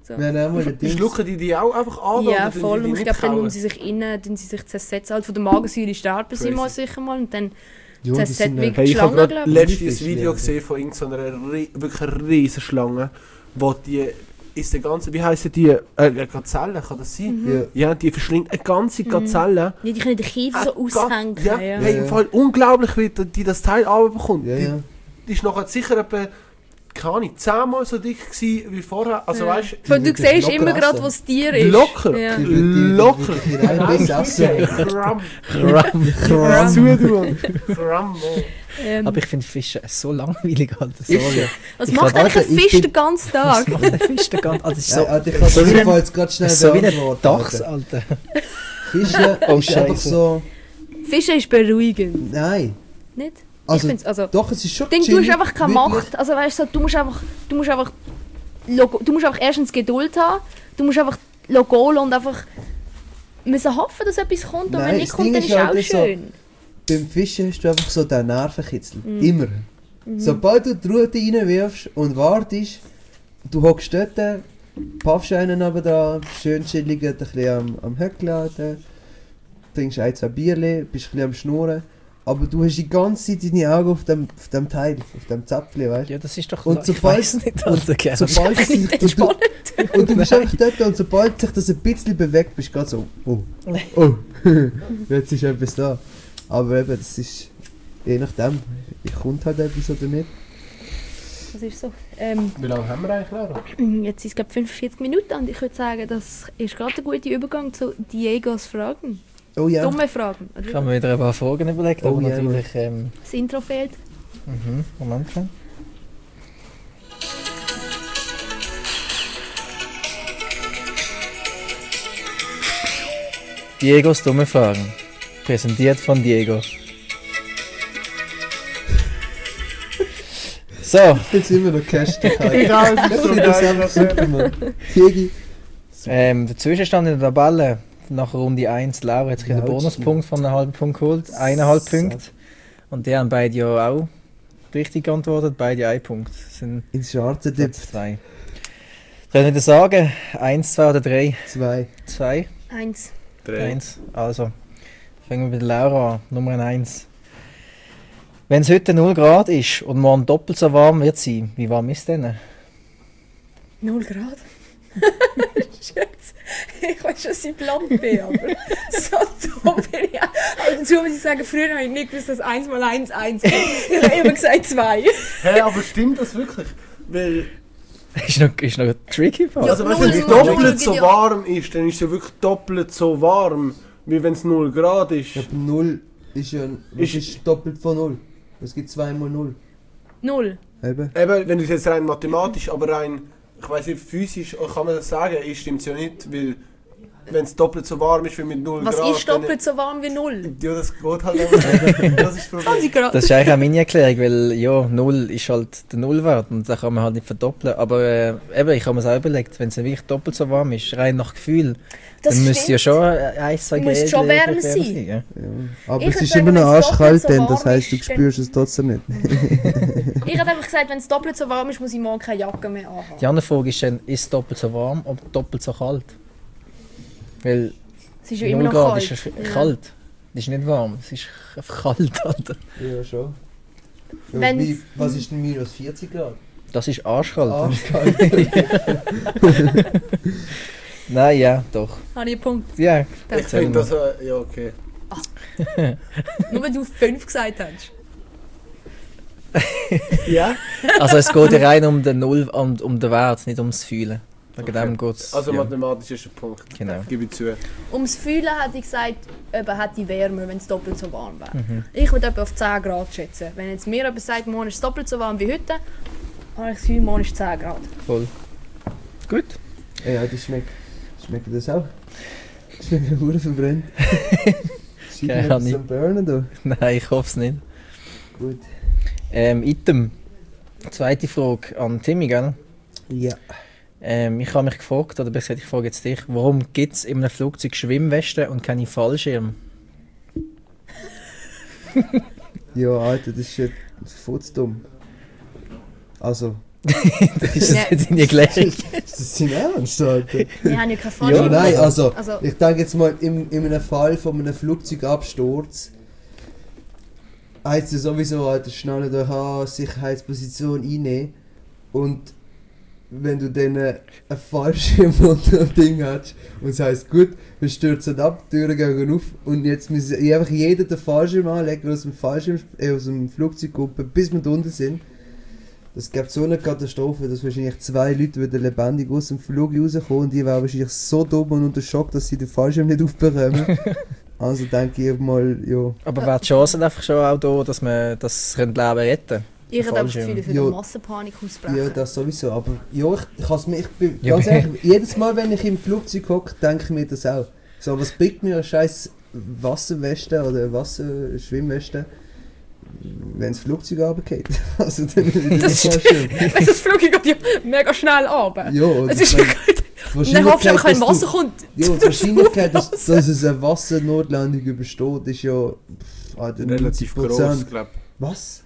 So. Wir haben auch mal ein Ding. Schlucken die die auch einfach an? Ja, oder tun voll. die Und die ich nicht glaube, dann kauen? müssen sie sich innen, dann sie sich zersetzen. Halt von der Magensäure sterben sie Crazy. mal sicher mal. Und dann Ja, das zersetzt sind, wie äh, Hey, ich habe Schlangen, gerade glaube ich. letztens Haifisch, ein Video ja. gesehen von irgendeiner ri- wirklich einer riesen Schlange, wo die ist der ganze, wie heissen die, äh, eine Gazelle, kann das sein? Mhm. Ja. Ja, die verschlingt eine ganze Gazelle. Ja, die können den Kiefer so Äh, ga- aushängen. Ja, Ja. hey, im Fall unglaublich, wie die das Teil runterbekommt. Ja, die, ja. die ist nachher sicher etwa, keine Ahnung, zehnmal so dick gewesen wie vorher. Also Ja. weißt Weil du wirklich siehst locker immer gerade, essen. wo das Tier ist. Locker. Ja. Die wird- die- Locker. die wird in einem Biss essen. Kram. Kram. Kram. Zutun. Kram. Ähm, Aber ich finde Fische so langweilig, Alter. Sorry. was ich macht kann- eigentlich ein Alter, ich Fisch find- den ganzen Was Tag? macht der Fisch den ganzen also, es ist So, so, ja, ich kann so es wie ein- jetzt gerade schnell so wie ein beantworten. Dachs, Alter. Fische Oh, ist einfach Scheiße. so... Fischen ist beruhigend. Nein. Nicht? Also, ich find's, also, doch, es ist schon Ding, du chillig, hast einfach keine wirklich. Macht. Also weißt du, du musst einfach, du musst einfach, logo, du musst einfach erstens Geduld haben. Du musst einfach logolen und einfach müssen hoffen, dass etwas kommt. Und Nein, wenn nicht das kommt, Ding dann ist ist halt auch so- schön. Beim Fischen hast du einfach so den Nervenkitzel. Mhm. Immer. Sobald du die Rute reinwirfst und wartest, du hockst dort, paffst einen aber da, schön chillig, ein bisschen am, am Höckeln, trinkst ein, zwei Bierchen, bist ein bisschen am Schnurren. Aber du hast die ganze Zeit deine Augen auf dem, auf dem Teil, auf dem Zäpfchen, weißt du? Ja, das ist doch... Und ich sobald- weiss nicht, Alter, gern. Sobald Das sich, ist und, du, spannend. und du bist einfach dort und sobald sich das ein bisschen bewegt, bist du gerade so, oh, oh, jetzt ist etwas da. Aber eben, das ist, je nachdem, ich kommt halt etwas oder nicht. Das ist so. Ähm, Wie lange haben wir eigentlich, Lara? jetzt sind es glaube fünfundvierzig Minuten und ich würde sagen, das ist gerade ein guter Übergang zu Diegos Fragen. Oh ja. Dumme Fragen. Ich habe mir wieder ein paar Fragen überlegt, Oh aber ja, natürlich... Ähm, Das Intro fehlt. mhm, Moment schon. Diegos dumme Fragen. Präsentiert von Diego. So, Jetzt immer noch Castigkeit. Ja, es ist Ich so finde das geil. einfach super, Mann. Diegi. ähm, der Zwischenstand in der Tabelle nach Runde eins. Laura hat sich den Ja, Bonuspunkt von einem halben Punkt geholt. Eineinhalb Sad. Punkte. Und die haben beide ja auch richtig geantwortet. Beide ein Punkt. Das sind Ins schwarze Platz Dip. zwei. Soll ich wieder sagen? Eins, zwei oder drei? Zwei. Zwei? Eins. Drei. Eins. Also, fangen wir mit Laura an. Nummer eins. Wenn es heute null Grad ist und morgen doppelt so warm wird sein, wie warm ist es denn? Null Grad. Schatz, ich weiß schon, dass ich blond bin, aber so dumm bin ich auch. Aber dazu muss ich sagen, früher habe ich nicht gewusst, dass eins mal eins eins ist. Ich habe immer gesagt zwei. Hä, aber stimmt das wirklich? Weil, Ist noch, ist noch ein tricky Part. Ja, also wenn null, es null, doppelt null, so ja. warm ist, dann ist es ja wirklich doppelt so warm, wie wenn es null Grad ist. Ja, aber null ist ja was Ist- ist doppelt von null. Es gibt zwei mal null. Null. Eben. Eben, wenn du es jetzt rein mathematisch, aber rein, ich weiß nicht, physisch kann man das sagen, stimmt es ja nicht, weil wenn es doppelt so warm ist wie mit null Was Grad. ist doppelt so warm wie null? Dann, ja, das geht halt einfach. Das ist das Problem. zwanzig Grad. Das ist eigentlich auch meine Erklärung, weil ja, null ist halt der Nullwert und den kann man halt nicht verdoppeln. Aber äh, eben, ich habe mir es auch überlegt, wenn es wirklich doppelt so warm ist, rein nach Gefühl, Das dann müsste ja stimmt. schon ein, zwei Muss Grad schon wärmer wärmer sein. ja. Ja. Aber Ich es würd ist sagen, immer noch wenn's doppelt arschkalt, so denn warm das heisst, du ist, dann- spürst es trotzdem nicht. Ich habe einfach gesagt, wenn es doppelt so warm ist, muss ich morgen keine Jacke mehr anhaben. Die andere Frage ist dann, ist es doppelt so warm oder doppelt so kalt? Weil Es ist ja immer null noch Grad kalt. ist ja Ja. kalt. Es ist nicht warm, es ist einfach kalt, Alter. Ja, schon. Ja, Wenn's- wie, was ist denn minus vierzig Grad? Das ist arschkalt. Arschkalt. Nein, ja, doch. Habe ich einen Punkt. Ja, Ich erzähl finde mal. das, äh, ja okay. Nur wenn du fünf gesagt hast. Ja? Also es geht ja rein um den Null, um, um den Wert, nicht ums Fühlen. Wegen Okay. dem geht's. Also ja. mathematisch ist der Punkt. Genau. Gebe ich zu. Ums Fühlen hätte ich gesagt, eben hätte ich wärmer, wenn es doppelt so warm wäre. Mhm. Ich würde etwa auf zehn Grad schätzen. Wenn jetzt mir jemand sagt, morgen ist es doppelt so warm wie heute, habe ich das Gefühl, morgen ist es zehn Grad. Voll. Gut. Ja, das schmeckt. Schmeckt das auch? Das schmeckt ja verdammt verbrennt. Scheint Keine mir etwas Ahnung. am Burnen da. Nein, ich hoffe es nicht. Gut. Ähm, Item. Zweite Frage an Timmy, gell? Ja. Ähm, ich habe mich gefragt, oder besser gesagt, ich frage jetzt dich, warum gibt es in einem Flugzeug Schwimmwesten und keine Fallschirme? Ja, Alter, das ist ja voll zu dumm. Also, Das ist Ja. jetzt in die Erklärung. Das sind Ernst, Alter. Wir haben ja keine Ja, Fallschirm. nein, also, Also- ich denke jetzt mal, in, in einem Fall von einem Flugzeugabsturz heißt es sowieso, Alter, schnell durch an, Sicherheitsposition einnehmen und wenn du dann äh, einen Fallschirm unter dem Ding hast und es heisst, gut, wir stürzen ab, die Türen gehen auf und jetzt müssen einfach jeder den Fallschirm anlegen, aus dem Fallschirm, äh, aus dem Flugzeug kommen, bis wir da unten sind. Das gibt so eine Katastrophe, dass wahrscheinlich zwei Leute wieder lebendig aus dem Flug rauskommen und die wären wahrscheinlich so dumm und unter Schock, dass sie den Fallschirm nicht aufbekommen. Also denke ich mal, ja. Aber wäre die Chance einfach schon auch da, dass man das Leben retten könnte? Ich habe das Fallschirm. Gefühl, es wird eine Ja. Massenpanik ausbrechen. Ja, das sowieso, aber ja, ich, ich, has mir, ich bin Ja, ganz aber- ehrlich, jedes Mal, wenn ich im Flugzeug hocke, denke ich mir das auch. So, was bringt mir eine scheiß Wasserweste oder Wasserschwimmweste, wenn das Flugzeug runtergeht? Also dann wieder Das der ist- Fallschirm. Das Flug geht ja mega schnell runter. Ja, und Es ist ich ja meine, gut. die Und dann hoffst du, Wahrscheinlichkeit, wenn kein dass Wasser du- kommt. Ja, die Wahrscheinlichkeit, dass, dass es eine Wassernotlandung übersteht, ist ja pff, Alter, Relativ neunzig groß, Prozent. glaube Was?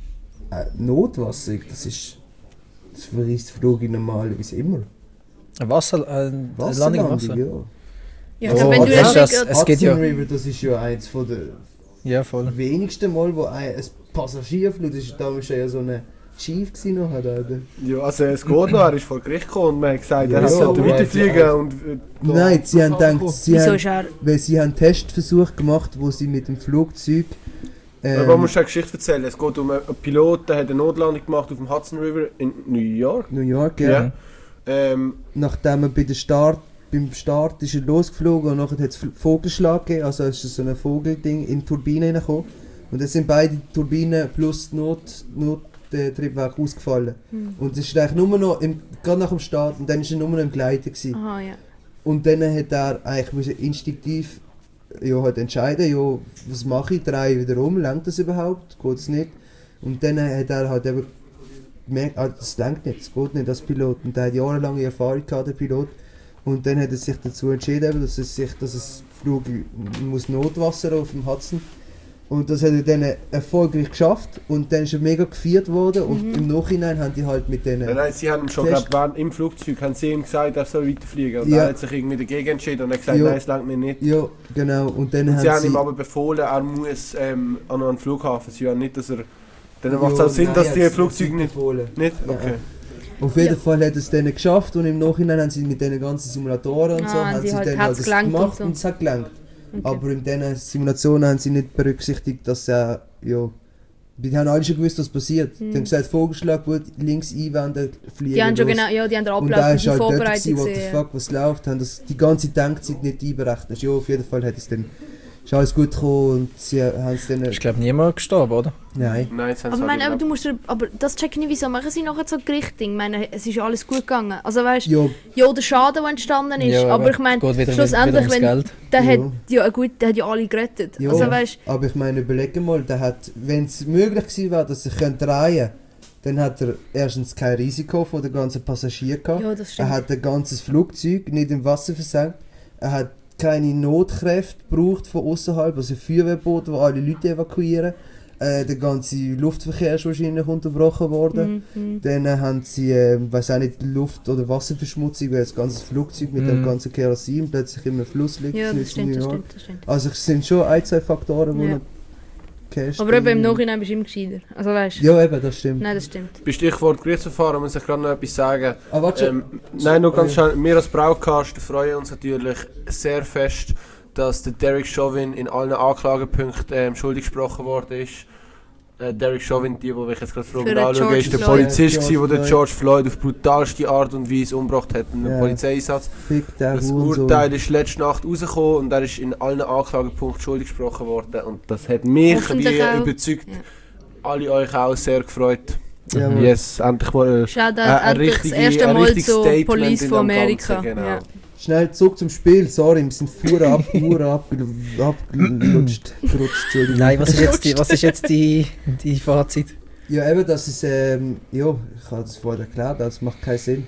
Äh, Notwasser? Das ist... Das verreist Flug normalerweise immer. Ein Wasser, äh, eine Landung im Wasserlandung, Wasser? ja. Ja, Oh, also wenn du das ist jetzt das- gerade- Es geht ja- Hudson River, das ist ja eins von der Ja, voll. wenigsten Mal, wo ein, ein Passagierflug, das war damals ja so eine Chief gewesen noch, Alter. Ja, also es geht noch, er ist vor Gericht gekommen und man hat gesagt, Ja, er ja, sollte aber weiterfliegen also- und... äh, Nein, sie haben gedacht, sie Wieso haben, ist er... weil sie haben einen Testversuch gemacht, wo sie mit dem Flugzeug... Ähm, Aber man muss eine Geschichte erzählen. Es geht um einen Pilot, der hat eine Notlandung gemacht auf dem Hudson River in New York. New York, ja. Ja. Ähm, Nachdem er bei der Start, beim Start ist er losgeflogen und nachher hat es Vogelschlag gegeben, also ist so ein Vogelding in die Turbine reingekommen. Und dann sind beide Turbinen plus die Not, Nottriebwerk ausgefallen. Hm. Und es ist eigentlich nur noch, im, gerade nach dem Start, und dann war er nur noch im Gleiten gewesen. Aha, ja. Und dann hat er eigentlich müssen instinktiv ja, halt entscheiden, ja, was mache ich, drehe ich wieder um, langt das überhaupt, geht es nicht. Und dann hat er halt eben gemerkt, ah, das langt nicht, das geht nicht als Pilot. Und er hat jahrelange Erfahrung gehabt, der Pilot. Und dann hat er sich dazu entschieden, eben, dass es sich, dass es Flug muss Notwasser auf dem Hudson. Und das hat er dann erfolgreich geschafft und dann ist er mega gefeiert worden und Mhm. im Nachhinein haben die halt mit denen... nein, nein, sie haben ihm schon, Test- glaub, während im Flugzeug haben sie ihm gesagt, er soll weiterfliegen. Und Ja. er hat sich irgendwie dagegen entschieden und hat gesagt, Ja. nein, es langt mir nicht. Ja, genau. Und dann Und sie haben haben sie... ihm aber befohlen, er muss ähm, an einen Flughafen. Sie haben nicht, dass er... Dann macht es Ja, auch Sinn, nein, dass die hat's Flugzeuge nicht... empfohlen. Nicht? Ja. Okay. Auf jeden Ja. Fall hat es denen geschafft und im Nachhinein haben sie mit den ganzen Simulatoren und Ah, so, haben haben sie sie halt- dann hat's halt das gelangt und gemacht so. und es hat gelangt. Okay. Aber in diesen Simulationen haben sie nicht berücksichtigt, dass er, ja, die haben alle schon gewusst, was passiert. Hm. Die haben gesagt, Vogelschlag, gut, links einwenden, fliegen Die haben schon los. genau, ja, die haben den Und Ablauf da für ist die halt dort Vorbereitung gewesen, what the gesehen. fuck, was läuft, haben das die ganze Denkzeit nicht einberechnet. Ja, auf jeden Fall hat es dann, ist alles gut gekommen und sie haben es dann, Ist, glaube ich, niemand gestorben, oder? nein. Nein, jetzt haben Aber, sie ich meine, aber halt du musst, dir- aber das check ich nicht, wieso machen sie nachher so Gerichtding? Ich meine, es ist ja alles gut gegangen. Also weißt du, Ja, ja, der Schaden, der entstanden ist, Ja, aber ich meine, es geht wieder, schlussendlich, wieder ums wenn Geld. der Ja. hat, ja gut, der hat ja alle gerettet. Ja. Also weißt aber ich meine, überleg mal, der hat, wenn es möglich gewesen wäre, dass er könnte drehen, dann hat er erstens kein Risiko von den ganzen Passagieren gehabt. ja, das Er stimmt. hat ein ganzes Flugzeug nicht im Wasser versenkt. Er hat keine Notkräfte gebraucht von außerhalb, also Feuerwehrboot, wo alle Leute evakuieren. Äh, der ganze Luftverkehr ist wahrscheinlich unterbrochen worden. Mhm. Dann äh, haben sie, äh, weiß auch nicht, Luft- oder Wasserverschmutzung, weil das ganze Flugzeug mit dem Mhm. ganzen Kerosin plötzlich in einem Fluss liegt. Ja, in das stimmt, New das York. stimmt, das stimmt. Also es sind schon ein, zwei Faktoren, die Ja. noch gehasht Aber eben im haben. Nachhinein bist du immer gescheiter. Also weißt du? Ja, eben, das stimmt. Nein, das stimmt. Bist du vor dem Gerichtsverfahren, muss ich gerade noch etwas sagen. Ah, warte schon. Ähm, nein, nur ganz schnell. Wir als Broadcast freuen uns natürlich sehr fest, dass der Derek Chauvin in allen Anklagepunkten ähm, schuldig gesprochen worden ist. Äh, Derek Chauvin, die, die ich jetzt gerade Für frage, den anschauen, George ist der Floyd. Polizist, George gewesen, der Floyd. George Floyd auf brutalste Art und Weise umgebracht hat, in einem Ja. Polizeieinsatz. Fick der Das Hurensohn. Urteil ist letzte Nacht rausgekommen und er ist in allen Anklagepunkten schuldig gesprochen worden. Und das hat mich Hoffentlich wie auch. überzeugt, Ja. alle euch auch sehr gefreut. Jawohl. Yes, endlich mal Shoutout Äh, ein endlich das richtige- erste ein Mal richtiges zur Statement Police in von dem Amerika. Ganzen, genau. Ja. Schnell zurück zum Spiel, sorry, wir sind vorher ab, vorher abgelutscht, abgelutscht, gerutscht, Entschuldigung. Nein, was ist jetzt die, was ist jetzt die, die Fazit? Ja, eben, das ist, ähm, ja, ich habe das vorher erklärt, das macht keinen Sinn.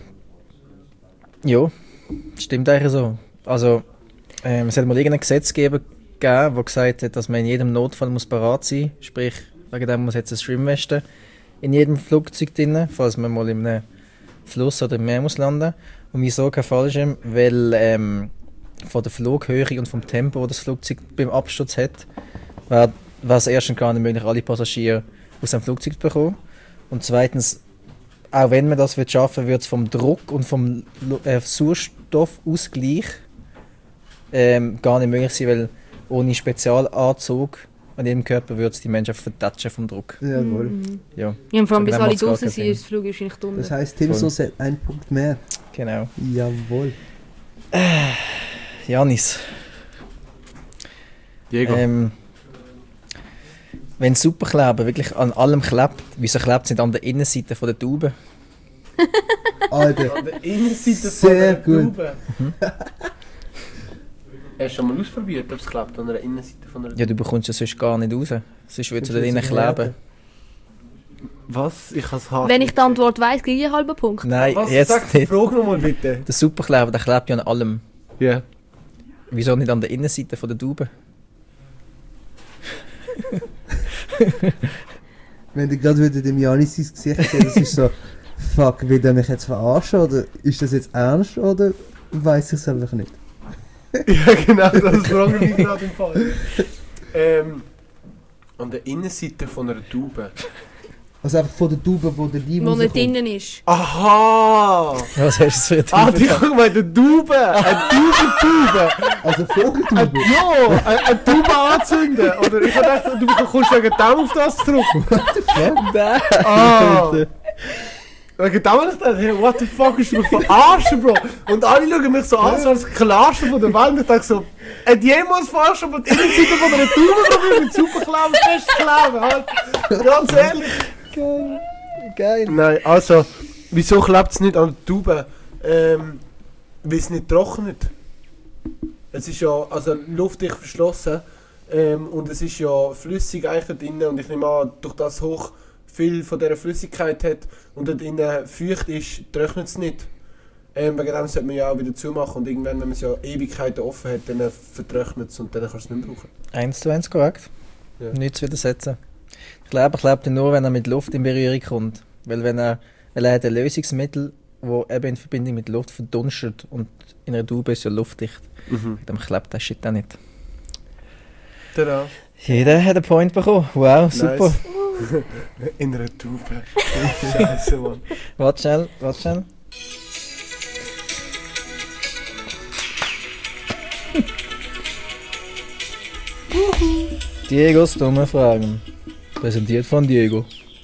Ja, stimmt eigentlich so. Also, ähm, es hat mal irgendeinen Gesetzgeber gegeben, der gesagt hat, dass man in jedem Notfall muss bereit sein muss. Sprich, wegen dem muss jetzt eine Schwimmweste in jedem Flugzeug drin, falls man mal in einem Fluss oder im Meer muss landen. Und wieso kein Fallschirm? Weil ähm, von der Flughöhe und vom Tempo, das das Flugzeug beim Absturz hat, wäre es erstens gar nicht möglich, alle Passagiere aus dem Flugzeug zu bekommen. Und zweitens, auch wenn man das schaffen würde, würde es vom Druck und vom äh, Sauerstoffausgleich ähm, gar nicht möglich sein, weil ohne Spezialanzug an jedem Körper würde es die Menschen vertatschen vom Druck. Jawohl. Mhm. Ja, Ja, und vor allem So bis genau alle macht's gar draußen keinen sind, Sinn. ist das Flug wahrscheinlich dumm. Das heisst, Tim Voll. so hat einen Punkt mehr. genau. Jawohl. Janis, Diego. ähm, wenn Superkleber wirklich an allem klebt, wieso klebt es nicht an der Innenseite von der Tube? Alter, An der Innenseite Sehr gut. Tube. Hast du schon mal ausprobiert, ob es klappt an der Innenseite von der Tube? Ja, du bekommst es sonst gar nicht raus. Sonst würde es da Sonst drinnen wird's kleben. werden. Was? Ich kann es hart. Wenn ich die Antwort weiss, kriege ich einen halben Punkt. Nein, Was? jetzt Sag die nicht. Frage nochmal bitte. Der Superkleber, der klebt ja an allem. Ja. Wieso nicht an der Innenseite von der Tube? Wenn du gerade wieder dem Janis ins Gesicht sehen, das ist so, fuck, will der mich jetzt verarschen oder ist das jetzt ernst oder weiß ich es einfach nicht? Ja, genau, das frage ich mich gerade im Fall. Ähm, an der Innenseite von einer Tube. Also einfach von der Tube, wo der Leim Wo nicht rauskommt. drinnen ist. Aha! Was hast du jetzt für Ah, eine die Tube? haben eine Tube! Eine Tube-Tube! Also Ein, Vogeltube. ja! Eine, eine Tube anzünden! Oder ich hab gedacht, du kommst wegen dem auf das zurück. Nein. Ah! Wegen dem habe ich gedacht, hey, what the fuck, ist du mich verarschen, Bro? Und alle schauen mich so an, so als das Klarste von der Welt. Und ich denke so, hat jemals verarschen, aber die Innenseite von einer Tube probiert mit Superkleben festkleben, halt. Ganz ehrlich. Geil. Geil. Nein, also, wieso klebt es nicht an der Tube? Ähm, weil es nicht trocknet. Es ist ja, also luftdicht verschlossen ähm, und es ist ja flüssig eigentlich da drinnen und ich nehme an, durch das hoch viel von dieser Flüssigkeit hat und da drinnen feucht ist, trocknet es nicht. Ähm, wegen dem sollte man ja auch wieder zumachen und irgendwann, wenn man es ja Ewigkeiten offen hat, dann vertrocknet es und dann kannst du es nicht mehr brauchen. Eins zu eins korrekt. Ja. Nichts zu widersetzen. Der Kleber klebt ja nur, wenn er mit Luft in Berührung kommt. Weil wenn er, weil er hat ein Lösungsmittel, das eben in Verbindung mit Luft verdunstet und in einer Tube ist ja luftdicht. Mhm. Dann klebt der Shit auch nicht. Tada. Jeder hat einen Point bekommen. Wow, super. Nice. In einer Tube. Scheiße, Mann. Warte schnell, warte schnell. Diegos dumme Fragen. Präsentiert von Diego.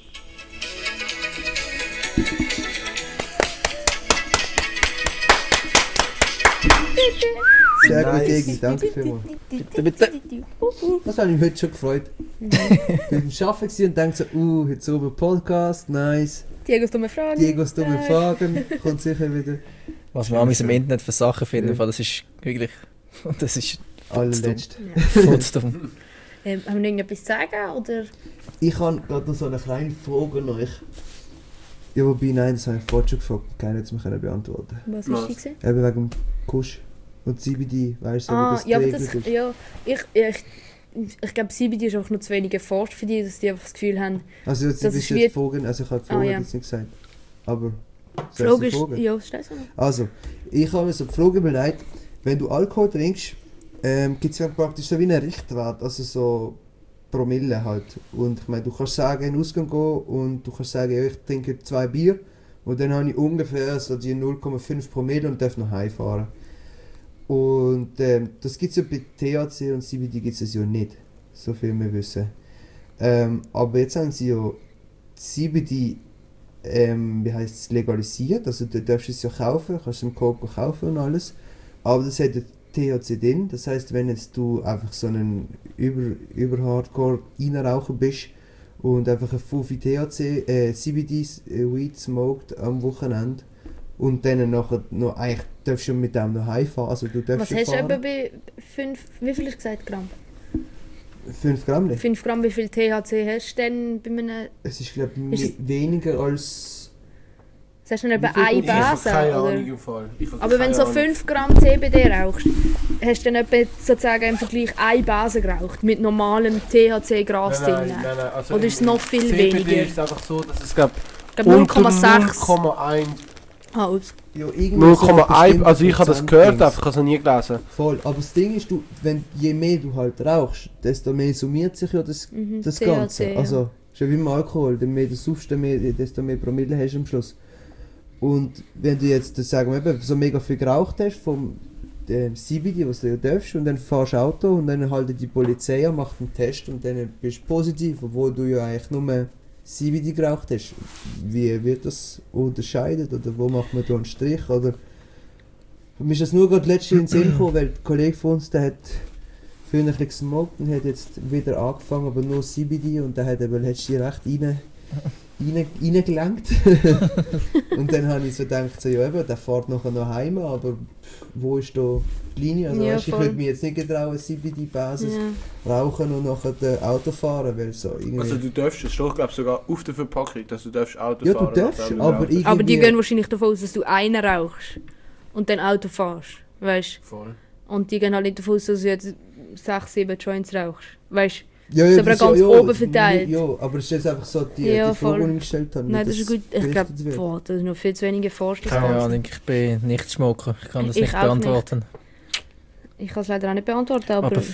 Sehr gut, Nice. Egi, danke vielmals. Bitte, bitte. Das habe ich mich heute schon gefreut. Ich war beim Arbeiten gewesen und dachte so, uh, jetzt oben Podcast, nice. Diegos dumme Fragen. Diegos dumme Nein. Fragen, kommt sicher wieder. Was wir amigs im Internet für Sachen finden, Ja. das ist wirklich. Das ist Allerletzt. Ja. futzdumm. Ähm, haben wir noch irgendetwas zu sagen? Oder? Ich habe gerade noch so eine kleine Frage an euch. Ja, wobei, nein, das habe ich vorhin schon gefragt. Keiner hat es mir können beantworten. Was Was? war die gesehen? Eben wegen dem Kusch und C B D, weißt du, so wie Ah, das ja, aber geregelt das, ist. ja, ich, ich, ich glaube, C B D ist einfach noch zu wenig erforscht für die, dass die einfach das Gefühl haben. Also jetzt das bist ist du wie- jetzt Fragen, also ich habe die Ah, Fragen ja. jetzt nicht gesagt. Aber, sollst du Logisch, fragen? ja, steht so. Also, ich habe mir so die Frage überlegt, wenn du Alkohol trinkst, ähm, gibt es ja praktisch so wie einen Richtwert, also so Promille halt. Und ich meine, du kannst sagen, in den Ausgang gehen und du kannst sagen, ja, ich trinke zwei Bier und dann habe ich ungefähr so die null Komma fünf Promille und darf noch heimfahren. Und ähm, das gibt es ja bei T H C und C B D gibt es ja nicht, so viel wir wissen. Ähm, aber jetzt haben sie ja C B D ähm, wie heisst es, legalisiert, also du darfst es ja kaufen, kannst im Coop kaufen und alles, aber das hat ja T H C drin, das heisst, wenn jetzt du einfach so einen über, über Hardcore Reinraucher bist und einfach ein Fuffi T H C, äh, C B D äh, Weed smoked am Wochenende und dann nachher noch, eigentlich darfst du mit dem noch heimfahren, also du darfst Was schon hast du etwa fahren. bei fünf, wie viel hast du gesagt, Gramm? fünf Gramm nicht. fünf Gramm, wie viel T H C hast du denn bei einem... Es ist glaube Ist ich weniger als Das hast du dann Wie etwa viel eine Prozent? Ich habe Base, keine oder? Ahnung im Fall. Ich habe Aber wenn keine du so Ahnung. fünf Gramm C B D rauchst, hast du dann etwa sozusagen im Vergleich eine Base geraucht mit normalem T H C-Gras Nein, drin. nein, nein, nein. Also Oder ist es im noch viel C B D weniger? ist es einfach so, dass es glaube Ich glaube null Komma sechs. null Komma eins. Ah, ups. Ja, irgendwie null so Komma eins, bestimmte also ich habe das Prozent gehört, Dings. einfach, ich habe es noch nie gelesen. Voll, aber das Ding ist, du, wenn, je mehr du halt rauchst, desto mehr summiert sich ja das, Mhm, das T H C, Ganze. ja. Also, ist ja wie im Alkohol, je mehr du saufst, desto mehr, desto mehr Promille hast du am Schluss. Und wenn du jetzt, das sagen wir eben, so mega viel geraucht hast vom dem C B D, was du ja darfst, und dann fährst du Auto und dann haltet die Polizei an, macht einen Test und dann bist du positiv, obwohl du ja eigentlich nur C B D geraucht hast. Wie wird das unterscheidet oder wo macht man da einen Strich? Oder mir ist das nur gerade letztens in den Sinn gekommen, weil ein Kollege von uns, der hat früher ein bisschen gesmoked und hat jetzt wieder angefangen, aber nur C B D, und der hat eben letztens recht rein, rein, reingelenkt. Und dann habe ich so gedacht, so, ja eben, der fährt nachher noch heim, aber wo ist da die Linie? Also Ja, weißt, ich voll. würde mich jetzt nicht getrauen, C B D-Basis Ja. rauchen und nachher äh, Auto fahren, weil so irgendwie... Also du darfst, es steht glaube sogar auf der Verpackung, dass du darfst Auto ja, du fahren darfst, nachdem du aber rauchst. irgendwie... Aber die gehen wahrscheinlich davon aus, dass du einen rauchst und dann Auto fährst. Weißt Voll. Und die gehen halt nicht davon aus, dass du jetzt sechs, sieben Joints rauchst. Weißt ja, ist aber das- ganz ja, oben das- verteilt. Ja, aber es ist jetzt einfach so die, Ja, die Frage, voll. die ich gestellt habe. Nein, wie das ist gut. Ich glaube, berichtet wird. boah, das ist noch viel zu wenige Keine Vorstellungen. Ahnung, ich bin nicht Smoker. Ich kann das Ich nicht auch beantworten. Ich kann es leider auch nicht beantworten, aber, Aber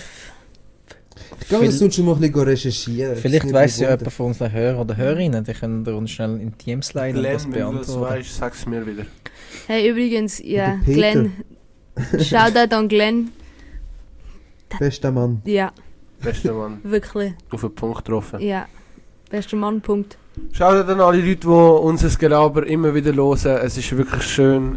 Ich glaube, das Viel- sollst du mal ein bisschen recherchieren. Vielleicht Das weiss ja nimmt mich jemand von unseren Hörern oder Hörerinnen, die können ihr uns schnell in die D Ms leiten und das Glenn, wenn du das beantworten. weißt, sag es mir wieder. hey, übrigens, ja, Oder Peter. Glenn. Shoutout an Glenn. Wunder. Bester Mann. Ja, Bester Mann, wirklich. auf den Punkt getroffen. Ja. Bester Mann, Punkt. Schaut an alle Leute, die unser Gelaber immer wieder hören. Es ist wirklich schön,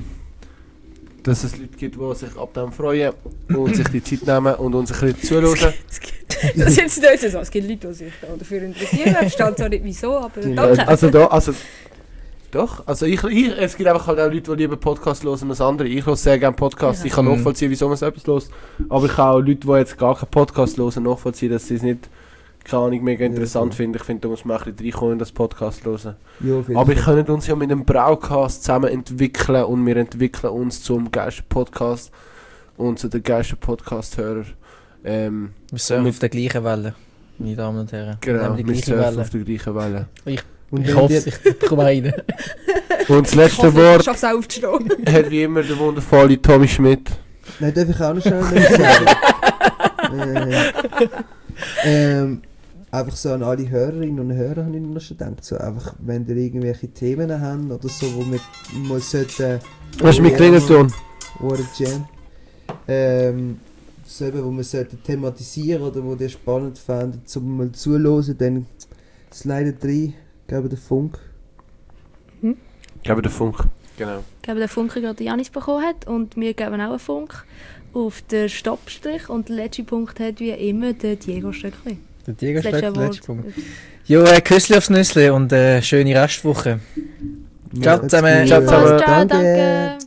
dass es Leute gibt, die sich ab dem freuen und sich die Zeit nehmen und uns ein bisschen zuhören. Das ist jetzt nicht so. Es gibt Leute, die sich dafür interessieren. Ich verstehe zwar nicht wieso, aber danke. Also da, also doch, also ich, ich, es gibt einfach halt auch Leute, die lieber Podcasts hören als andere. Ich höre sehr gerne Podcasts, ich kann Mhm. nachvollziehen, wieso man so etwas hört. Aber ich kann auch Leute, die jetzt gar keinen Podcast hören, nachvollziehen, dass sie es nicht, keine Ahnung, mega interessant Ja, finden. Ich finde, da muss man ein bisschen reinkommen in das Podcast hören. Ja, auf jeden Aber wir Fall. können uns ja mit einem Braucast zusammen entwickeln und wir entwickeln uns zum Geister-Podcast und zu den Geister-Podcast-Hörern. Ähm, Wir sind Mit- auf der gleichen Welle, meine Damen und Herren. Wir genau, haben die wir gleiche surfen Welle. auf der gleichen Welle. Und Ich wenn hoffe, dir- ich komme rein. Und das Ich letzte hoffe, Wort ich schaffe es aufzustehen. hat wie immer der wundervolle Tommy Schmidt. Nein, darf ich auch noch schnell etwas sagen? äh, ähm, einfach so an alle Hörerinnen und Hörer habe ich noch schon gedacht. So, einfach, wenn ihr irgendwelche Themen haben oder so, wo wir mal sollten... Was ist mit Klingelton? Oder Jam. Ähm, so eben, wo wir sollten thematisieren oder wo ihr spannend fändet, zum mal zuhören, dann slidet rein, geben den Funk. Ich glaube, der Funk. Genau. Ich glaube, der Funke gerade Janis bekommen hat und wir geben auch einen Funk auf den Stoppstrich und der letzte Punkt hat wie immer der Diego Stöckli. Der Diego Das steht letzte der letzte Wort. Punkt. Jo, äh, Küssli aufs Nüssli und äh, schöne Restwoche. Ciao Macht's zusammen. gut. Ciao zusammen. Ciao, Danke. danke.